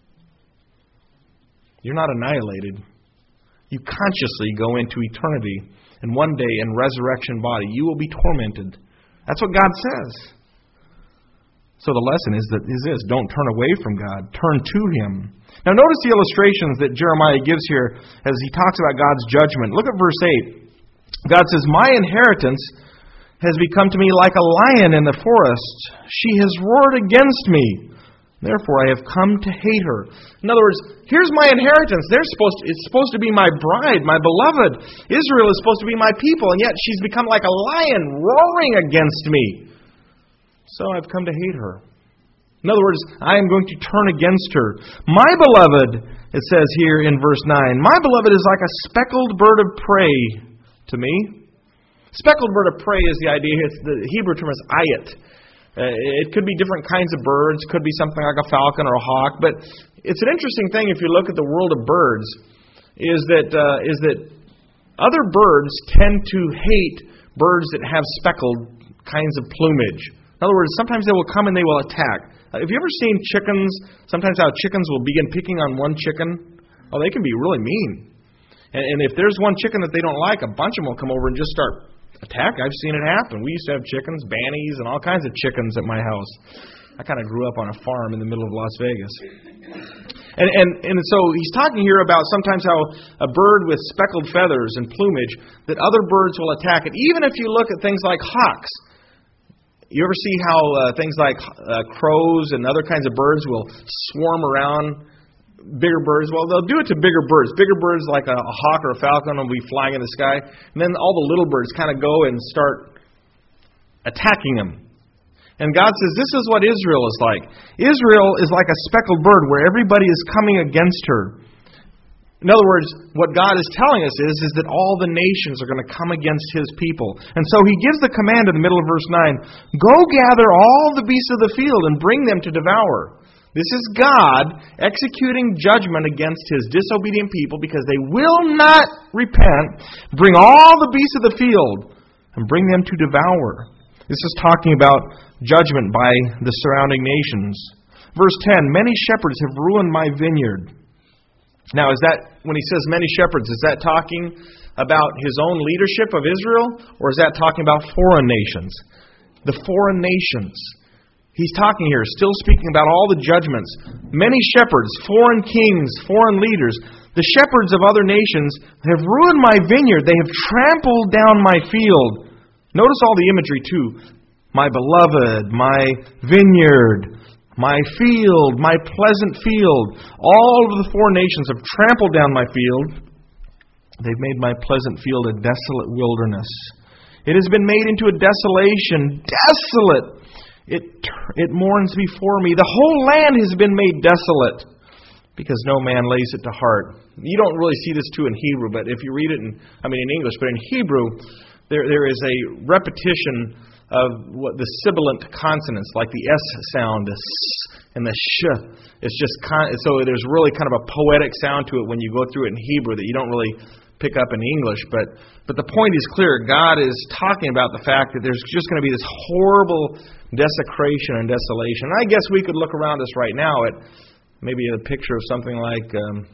You're not annihilated. You consciously go into eternity, and one day in resurrection body you will be tormented. That's what God says. So the lesson is that is this: don't turn away from God, turn to Him. Now notice the illustrations that Jeremiah gives here as he talks about God's judgment. Look at verse eight. God says, "My inheritance has become to me like a lion in the forest. She has roared against me. Therefore I have come to hate her." In other words, here's my inheritance. They're supposed to, it's supposed to be my bride, my beloved. Israel is supposed to be my people, and yet she's become like a lion roaring against me. So I've come to hate her. In other words, I am going to turn against her. My beloved, it says here in verse nine, my beloved is like a speckled bird of prey to me. Speckled bird of prey is the idea. It's the Hebrew term is ayat. Uh, it could be different kinds of birds. It could be something like a falcon or a hawk. But it's an interesting thing if you look at the world of birds, is that uh, is that other birds tend to hate birds that have speckled kinds of plumage. In other words, sometimes they will come and they will attack. Uh, have you ever seen chickens? Sometimes how chickens will begin picking on one chicken. Oh, they can be really mean. And, and if there's one chicken that they don't like, a bunch of them will come over and just start attacking. I've seen it happen. We used to have chickens, bannies, and all kinds of chickens at my house. I kind of grew up on a farm in the middle of Las Vegas. And, and and so he's talking here about sometimes how a bird with speckled feathers and plumage, that other birds will attack it. Even if you look at things like hawks. You ever see how uh, things like uh, crows and other kinds of birds will swarm around bigger birds? Well, they'll do it to bigger birds. Bigger birds like a, a hawk or a falcon will be flying in the sky. And then all the little birds kind of go and start attacking them. And God says, this is what Israel is like. Israel is like a speckled bird where everybody is coming against her. In other words, what God is telling us is, is that all the nations are going to come against His people. And so He gives the command in the middle of verse nine, go gather all the beasts of the field and bring them to devour. This is God executing judgment against His disobedient people because they will not repent. Bring all the beasts of the field and bring them to devour. This is talking about judgment by the surrounding nations. Verse ten, many shepherds have ruined my vineyard. Now, is that, when he says many shepherds, is that talking about his own leadership of Israel? Or is that talking about foreign nations? The foreign nations. He's talking here, still speaking about all the judgments. Many shepherds, foreign kings, foreign leaders, the shepherds of other nations have ruined my vineyard. They have trampled down my field. Notice all the imagery too. My beloved, my vineyard, my field, my pleasant field. All of the foreign nations have trampled down my field. They've made my pleasant field a desolate wilderness. It has been made into a desolation, desolate. It, it mourns before me. The whole land has been made desolate because no man lays it to heart. You don't really see this too in Hebrew, but if you read it in, I mean in English, but in Hebrew, there there is a repetition of what the sibilant consonants, like the S sound, the S and the Sh. It's just con- so there's really kind of a poetic sound to it when you go through it in Hebrew that you don't really pick up in English. But but the point is clear. God is talking about the fact that there's just going to be this horrible desecration and desolation. And I guess we could look around us right now at maybe a picture of something like um,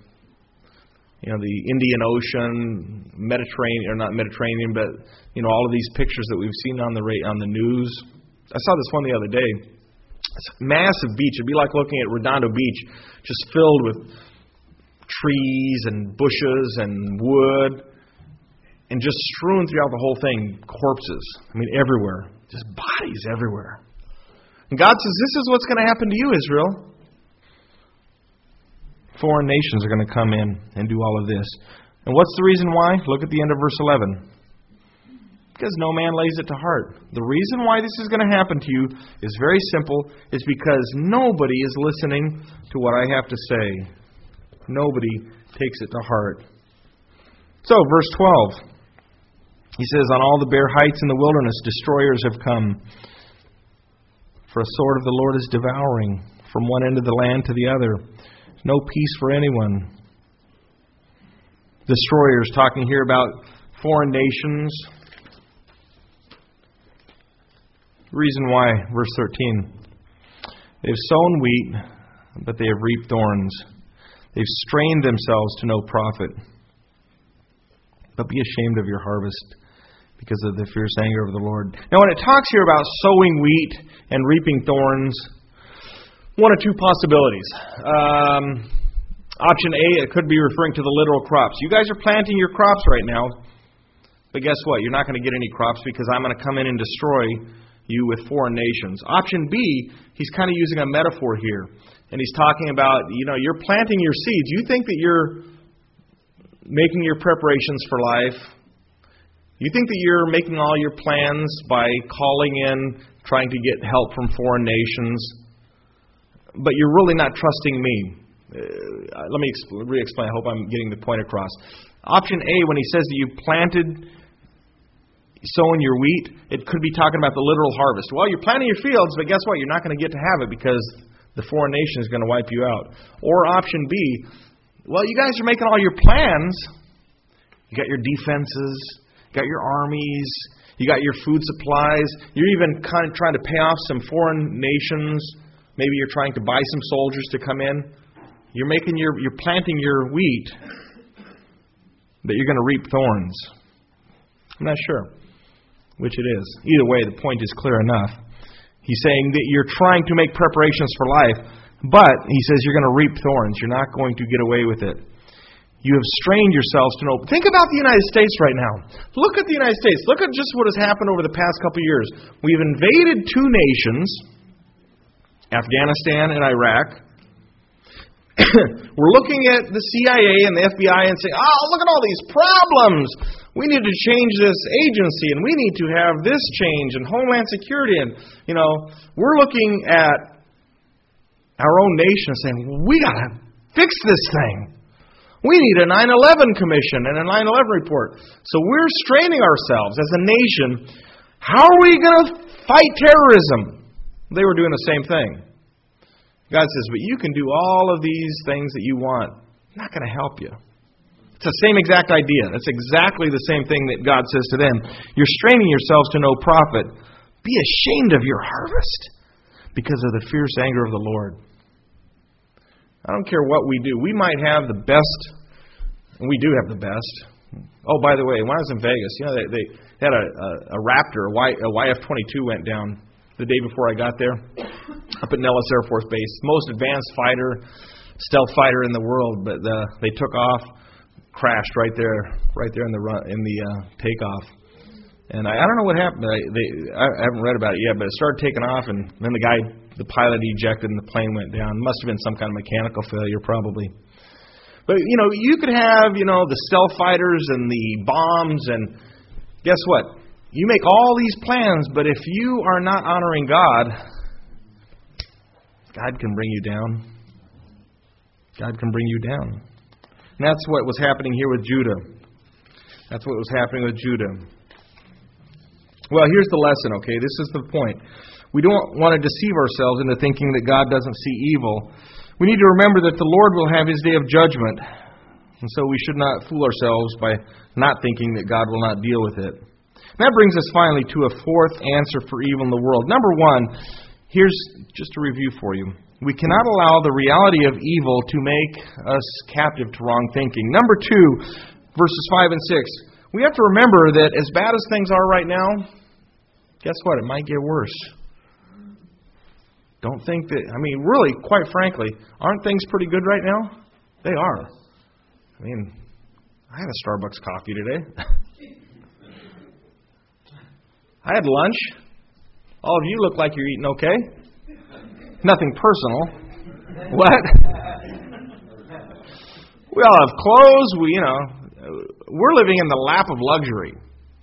you know, the Indian Ocean, Mediterranean, or not Mediterranean, but, you know, all of these pictures that we've seen on the on the news. I saw this one the other day. It's a massive beach. It'd be like looking at Redondo Beach, just filled with trees and bushes and wood, and just strewn throughout the whole thing, corpses. I mean, everywhere. Just bodies everywhere. And God says, this is what's going to happen to you, Israel. Foreign nations are going to come in and do all of this. And what's the reason why? Look at the end of verse eleven. Because no man lays it to heart. The reason why this is going to happen to you is very simple. It's because nobody is listening to what I have to say. Nobody takes it to heart. So, verse twelve. He says, on all the bare heights in the wilderness, destroyers have come. For a sword of the Lord is devouring from one end of the land to the other. No peace for anyone. Destroyers, talking here about foreign nations. Reason why, verse thirteen. They've sown wheat, but they have reaped thorns. They've strained themselves to no profit. But be ashamed of your harvest because of the fierce anger of the Lord. Now, when it talks here about sowing wheat and reaping thorns, one of two possibilities. Um, option A, it could be referring to the literal crops. You guys are planting your crops right now, but guess what? You're not going to get any crops because I'm going to come in and destroy you with foreign nations. Option B, he's kind of using a metaphor here. And he's talking about, you know, you're planting your seeds. You think that you're making your preparations for life. You think that you're making all your plans by calling in, trying to get help from foreign nations. But you're really not trusting me. Uh, let me exp- re-explain. I hope I'm getting the point across. Option A, when he says that you planted, sowing your wheat, it could be talking about the literal harvest. Well, you're planting your fields, but guess what? You're not going to get to have it because the foreign nation is going to wipe you out. Or option B, well, you guys are making all your plans. You got your defenses, you got your armies, you got your food supplies. You're even kind of trying to pay off some foreign nations. Maybe you're trying to buy some soldiers to come in. You're making your, you're planting your wheat. that you're going to reap thorns. I'm not sure which it is. Either way, the point is clear enough. He's saying that you're trying to make preparations for life, but he says you're going to reap thorns. You're not going to get away with it. You have strained yourselves to know. Think about the United States right now. Look at the United States. Look at just what has happened over the past couple of years. We've invaded two nations, Afghanistan and Iraq. We're looking at the C I A and the F B I and saying, oh, look at all these problems. We need to change this agency, and we need to have this change, and Homeland Security. And, you know, we're looking at our own nation saying, we got to fix this thing. We need a nine eleven commission and a nine eleven report. So we're straining ourselves as a nation. How are we going to fight terrorism? They were doing the same thing. God says, but you can do all of these things that you want. I'm not going to help you. It's the same exact idea. That's exactly the same thing that God says to them. You're straining yourselves to no profit. Be ashamed of your harvest because of the fierce anger of the Lord. I don't care what we do. We might have the best, and we do have the best. Oh, by the way, when I was in Vegas, you know, they, they had a, a, a Raptor, a, y, a Y F twenty-two went down the day before I got there, up at Nellis Air Force Base. Most advanced fighter, stealth fighter in the world, but the, they took off, crashed right there, right there in the run, in the uh, takeoff. And I, I don't know what happened. I, they, I haven't read about it yet, but it started taking off, and then the guy, the pilot ejected, and the plane went down. Must have been some kind of mechanical failure, probably. But, you know, you could have, you know, the stealth fighters and the bombs, and guess what? You make all these plans, but if you are not honoring God, God can bring you down. God can bring you down. And that's what was happening here with Judah. That's what was happening with Judah. Well, here's the lesson, okay? This is the point. We don't want to deceive ourselves into thinking that God doesn't see evil. We need to remember that the Lord will have His day of judgment. And so we should not fool ourselves by not thinking that God will not deal with it. And that brings us finally to a fourth answer for evil in the world. Number one, here's just a review for you. We cannot allow the reality of evil to make us captive to wrong thinking. Number two, verses five and six. We have to remember that as bad as things are right now, guess what? It might get worse. Don't think that, I mean, really, quite frankly, aren't things pretty good right now? They are. I mean, I had a Starbucks coffee today. I had lunch. All of you look like you're eating okay. Nothing personal. What? We all have clothes. We, you know, we're living in the lap of luxury.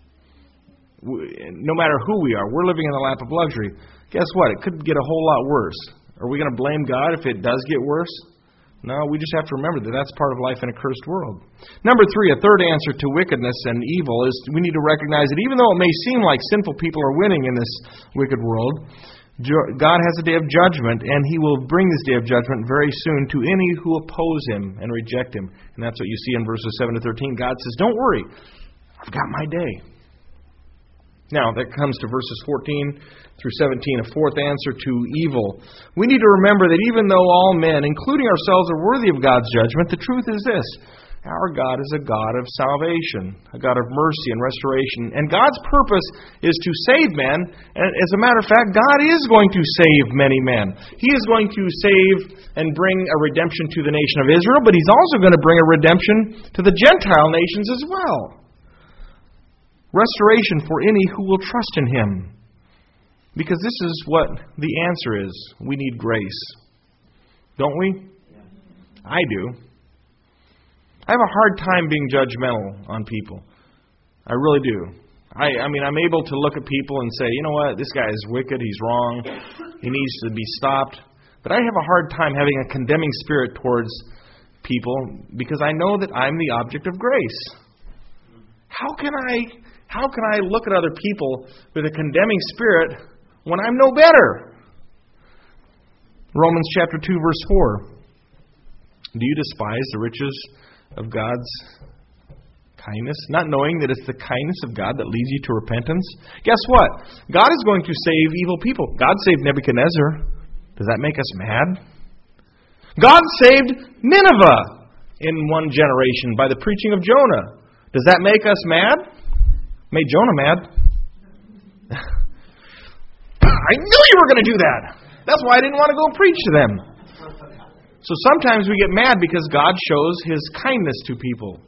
No matter who we are, we're living in the lap of luxury. Guess what? It could get a whole lot worse. Are we going to blame God if it does get worse? No, we just have to remember that that's part of life in a cursed world. Number three, a third answer to wickedness and evil is we need to recognize that even though it may seem like sinful people are winning in this wicked world, God has a day of judgment, and He will bring this day of judgment very soon to any who oppose Him and reject Him. And that's what you see in verses seven to thirteen. God says, don't worry, I've got my day. Now, that comes to verses fourteen through seventeen, a fourth answer to evil. We need to remember that even though all men, including ourselves, are worthy of God's judgment, the truth is this. Our God is a God of salvation, a God of mercy and restoration. And God's purpose is to save men. And as a matter of fact, God is going to save many men. He is going to save and bring a redemption to the nation of Israel, but He's also going to bring a redemption to the Gentile nations as well. Restoration for any who will trust in Him. Because this is what the answer is. We need grace. Don't we? I do. I have a hard time being judgmental on people. I really do. I, I mean, I'm able to look at people and say, you know what, this guy is wicked, he's wrong, he needs to be stopped. But I have a hard time having a condemning spirit towards people because I know that I'm the object of grace. How can I... How can I look at other people with a condemning spirit when I'm no better? Romans chapter two, verse four. Do you despise the riches of God's kindness, not knowing that it's the kindness of God that leads you to repentance? Guess what? God is going to save evil people. God saved Nebuchadnezzar. Does that make us mad? God saved Nineveh in one generation by the preaching of Jonah. Does that make us mad? Made Jonah mad. I knew you were going to do that. That's why I didn't want to go preach to them. So sometimes we get mad because God shows His kindness to people.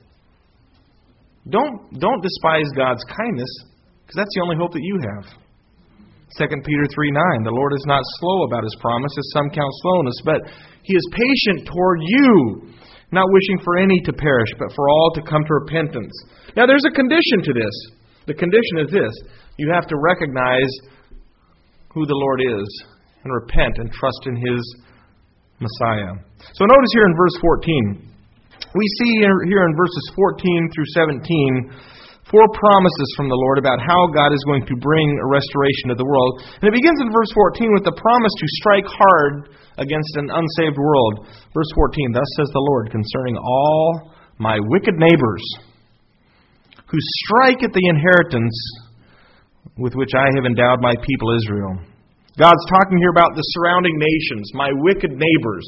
Don't, don't despise God's kindness, because that's the only hope that you have. Second Peter three nine, the Lord is not slow about His promise, as some count slowness, but He is patient toward you, not wishing for any to perish, but for all to come to repentance. Now there's a condition to this. The condition is this. You have to recognize who the Lord is and repent and trust in His Messiah. So notice here in verse fourteen, we see here in verses fourteen through seventeen, four promises from the Lord about how God is going to bring a restoration to the world. And it begins in verse fourteen with the promise to strike hard against an unsaved world. Verse fourteen, thus says the Lord concerning all my wicked neighbors who strike at the inheritance with which I have endowed my people Israel. God's talking here about the surrounding nations, my wicked neighbors.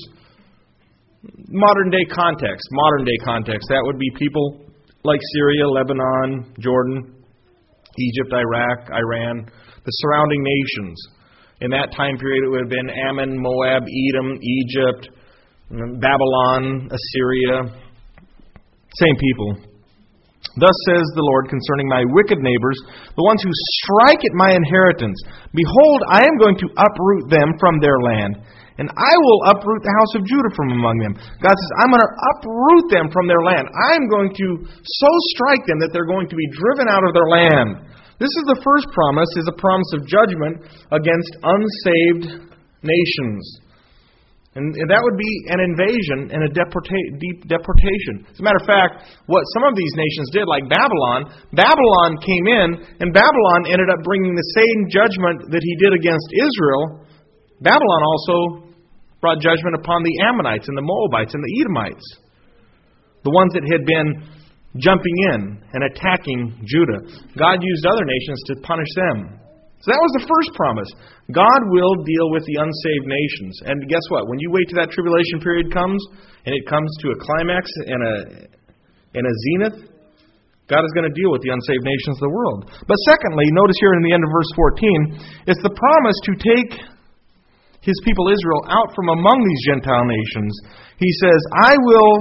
Modern day context, modern day context, that would be people like Syria, Lebanon, Jordan, Egypt, Iraq, Iran, the surrounding nations. In that time period, it would have been Ammon, Moab, Edom, Egypt, Babylon, Assyria. Same people. Thus says the Lord concerning my wicked neighbors, the ones who strike at my inheritance. Behold, I am going to uproot them from their land, and I will uproot the house of Judah from among them. God says, I'm going to uproot them from their land. I'm going to so strike them that they're going to be driven out of their land. This is the first promise, is a promise of judgment against unsaved nations. And that would be an invasion and a deporta- deep deportation. As a matter of fact, what some of these nations did, like Babylon, Babylon came in, and Babylon ended up bringing the same judgment that he did against Israel. Babylon also brought judgment upon the Ammonites and the Moabites and the Edomites, the ones that had been jumping in and attacking Judah. God used other nations to punish them. So that was the first promise. God will deal with the unsaved nations. And guess what? When you wait till that tribulation period comes, and it comes to a climax and a, and a zenith, God is going to deal with the unsaved nations of the world. But secondly, notice here in the end of verse fourteen, it's the promise to take His people Israel out from among these Gentile nations. He says, I will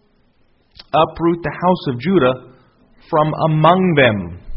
uproot the house of Judah from among them.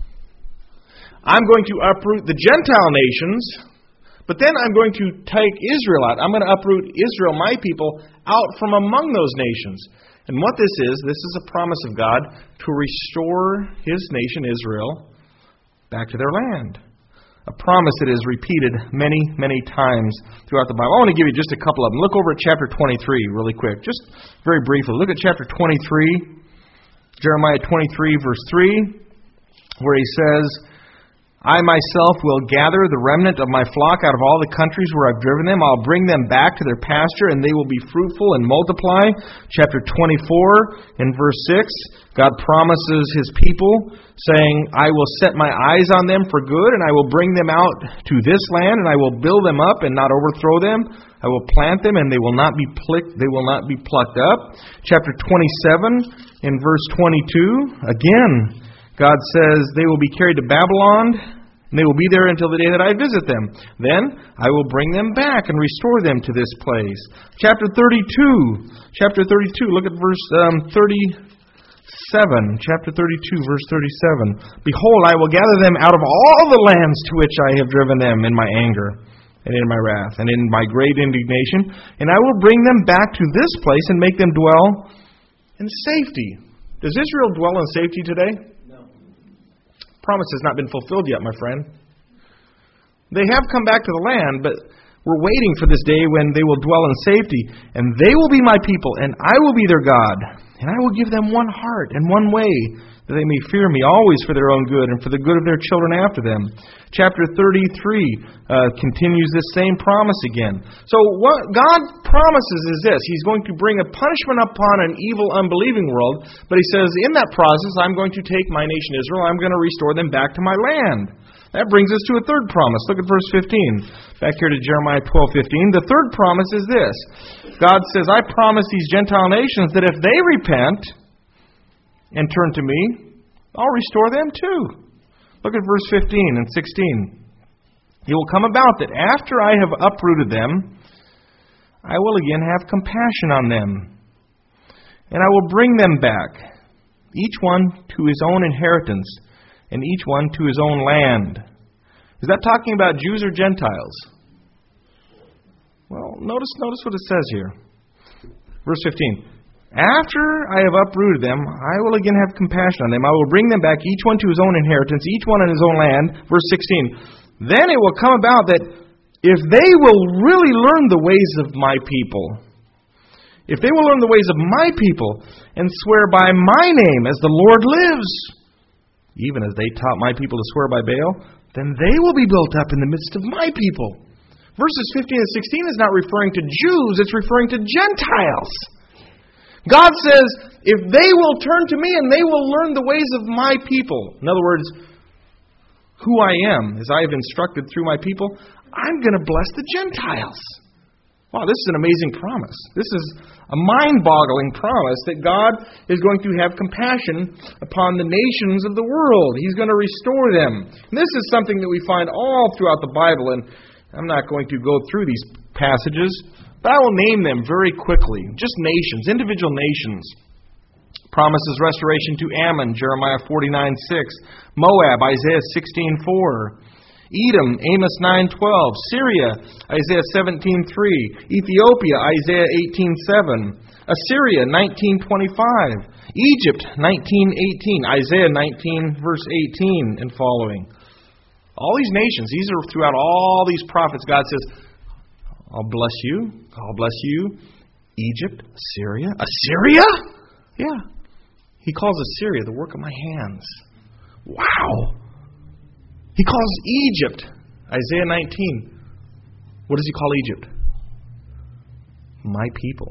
I'm going to uproot the Gentile nations, but then I'm going to take Israel out. I'm going to uproot Israel, my people, out from among those nations. And what this is, this is a promise of God to restore His nation, Israel, back to their land. A promise that is repeated many, many times throughout the Bible. I want to give you just a couple of them. Look over at chapter twenty-three really quick, just very briefly. Look at chapter twenty-three, Jeremiah twenty-three, verse three, where he says, I myself will gather the remnant of my flock out of all the countries where I've driven them. I'll bring them back to their pasture, and they will be fruitful and multiply. Chapter twenty-four, in verse six, God promises His people, saying, I will set my eyes on them for good, and I will bring them out to this land, and I will build them up and not overthrow them. I will plant them, and they will not be plicked, they will not be plucked up. Chapter twenty-seven, in verse twenty-two, again, God says, they will be carried to Babylon, and they will be there until the day that I visit them. Then I will bring them back and restore them to this place. Chapter thirty-two. Chapter thirty-two, look at verse um, thirty-seven. Chapter thirty-two, verse thirty-seven. Behold, I will gather them out of all the lands to which I have driven them in my anger, and in my wrath, and in my great indignation, and I will bring them back to this place and make them dwell in safety. Does Israel dwell in safety today? Promise has not been fulfilled yet, my friend. They have come back to the land, but we're waiting for this day when they will dwell in safety, and they will be my people, and I will be their God, and I will give them one heart and one way, that they may fear me always for their own good and for the good of their children after them. Chapter thirty-three uh, continues this same promise again. So what God promises is this. He's going to bring a punishment upon an evil, unbelieving world, but He says, in that process, I'm going to take my nation Israel, I'm going to restore them back to my land. That brings us to a third promise. Look at verse fifteen. Back here to Jeremiah twelve fifteen. The third promise is this. God says, I promise these Gentile nations that if they repent and turn to me, I'll restore them too. Look at verse fifteen and sixteen. It will come about that after I have uprooted them, I will again have compassion on them, and I will bring them back, each one to his own inheritance, and each one to his own land. Is that talking about Jews or Gentiles? Well, notice, notice what it says here. Verse fifteen. After I have uprooted them, I will again have compassion on them. I will bring them back, each one to his own inheritance, each one in his own land. Verse sixteen. Then it will come about that if they will really learn the ways of my people, if they will learn the ways of my people and swear by my name as the Lord lives, even as they taught my people to swear by Baal, then they will be built up in the midst of my people. Verses fifteen and sixteen is not referring to Jews, it's referring to Gentiles. God says, if they will turn to me and they will learn the ways of my people, in other words, who I am, as I have instructed through my people, I'm going to bless the Gentiles. Wow, this is an amazing promise. This is a mind-boggling promise that God is going to have compassion upon the nations of the world. He's going to restore them. And this is something that we find all throughout the Bible, and I'm not going to go through these passages, but I will name them very quickly. Just nations, individual nations. Promises restoration to Ammon, Jeremiah forty-nine six. Moab, Isaiah sixteen four. Edom, Amos nine twelve. Syria, Isaiah seventeen three. Ethiopia, Isaiah eighteen seven. Assyria, nineteen twenty-five. Egypt, nineteen eighteen. Isaiah nineteen, verse eighteen and following. All these nations, these are throughout all these prophets. God says, I'll bless you. I'll bless you. Egypt, Assyria. Assyria? Yeah. He calls Assyria the work of my hands. Wow. He calls Egypt, Isaiah nineteen. What does he call Egypt? My people.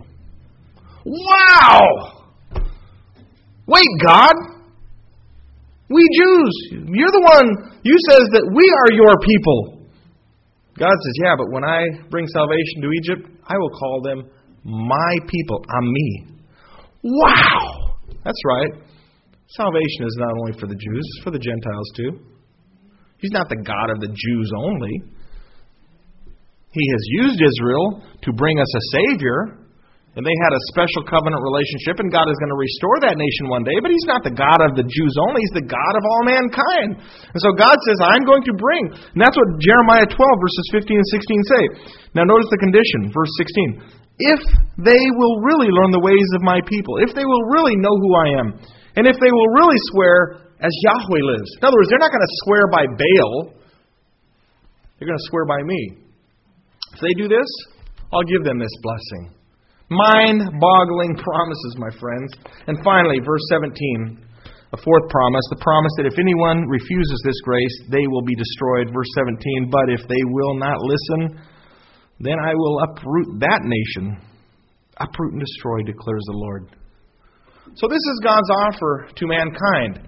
Wow! Wait, God. We Jews, you're the one, you says that we are your people. God says, yeah, but when I bring salvation to Egypt, I will call them my people. I'm me. Wow! That's right. Salvation is not only for the Jews, it's for the Gentiles too. He's not the God of the Jews only. He has used Israel to bring us a Savior, and they had a special covenant relationship, and God is going to restore that nation one day, but He's not the God of the Jews only, He's the God of all mankind. And so God says, I'm going to bring, and that's what Jeremiah twelve, verses fifteen and sixteen say. Now notice the condition, verse sixteen. If they will really learn the ways of my people, if they will really know who I am, and if they will really swear as Yahweh lives. In other words, they're not going to swear by Baal. They're going to swear by me. If they do this, I'll give them this blessing. Mind-boggling promises, my friends. And finally, verse seventeen, a fourth promise, the promise that if anyone refuses this grace, they will be destroyed. Verse seventeen, but if they will not listen, then I will uproot that nation. Uproot and destroy, declares the Lord. So this is God's offer to mankind.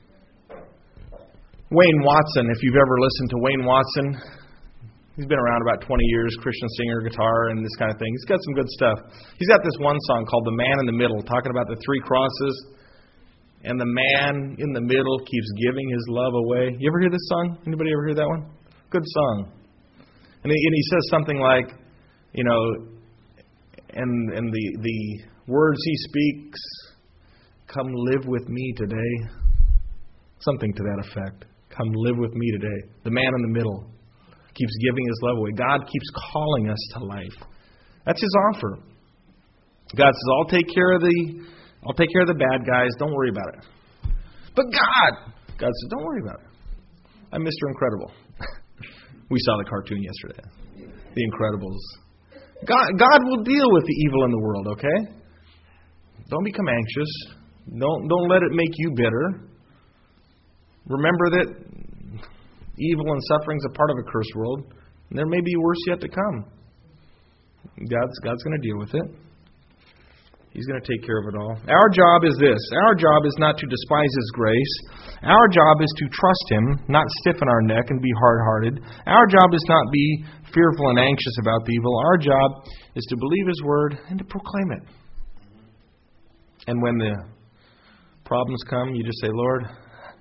Wayne Watson, if you've ever listened to Wayne Watson, he's been around about twenty years, Christian singer, guitar, and this kind of thing. He's got some good stuff. He's got this one song called The Man in the Middle, talking about the three crosses, and the man in the middle keeps giving his love away. You ever hear this song? Anybody ever hear that one? Good song. And he, and he says something like, you know, and and the the words he speaks, come live with me today. Something to that effect. Come live with me today. The man in the middle keeps giving his love away. God keeps calling us to life. That's His offer. God says, I'll take care of the I'll take care of the bad guys. Don't worry about it. But God, God says, don't worry about it. I'm Mister Incredible. We saw the cartoon yesterday. The Incredibles. God, God will deal with the evil in the world, okay? Don't become anxious. Don't don't let it make you bitter. Remember that evil and suffering is a part of a cursed world, and there may be worse yet to come. God's God's going to deal with it. He's going to take care of it all. Our job is this. Our job is not to despise His grace. Our job is to trust Him, not stiffen our neck and be hard-hearted. Our job is not be fearful and anxious about the evil. Our job is to believe His word and to proclaim it. And when the problems come, you just say, Lord,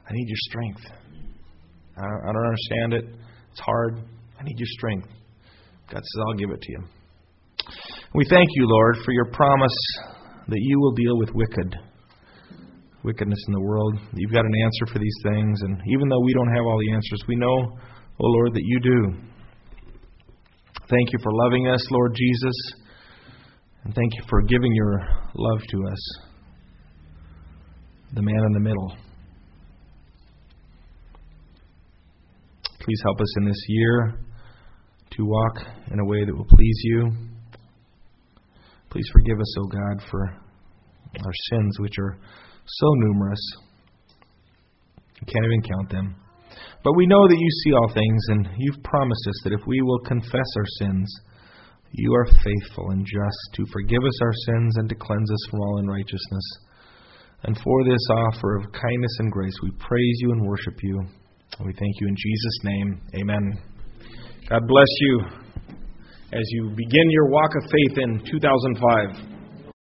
I need your strength. I don't, I don't understand it. It's hard. I need your strength. God says, I'll give it to you. We thank you, Lord, for your promise that you will deal with wicked, wickedness in the world. You've got an answer for these things, and even though we don't have all the answers, we know, oh Lord, that you do. Thank you for loving us, Lord Jesus, and thank you for giving your love to us, the man in the middle. Please help us in this year to walk in a way that will please you. Please forgive us, O God, for our sins, which are so numerous. You can't even count them. But we know that you see all things, and you've promised us that if we will confess our sins, you are faithful and just to forgive us our sins and to cleanse us from all unrighteousness. And for this offer of kindness and grace, we praise you and worship you. We thank you in Jesus' name. Amen. God bless you as you begin your walk of faith in two thousand five.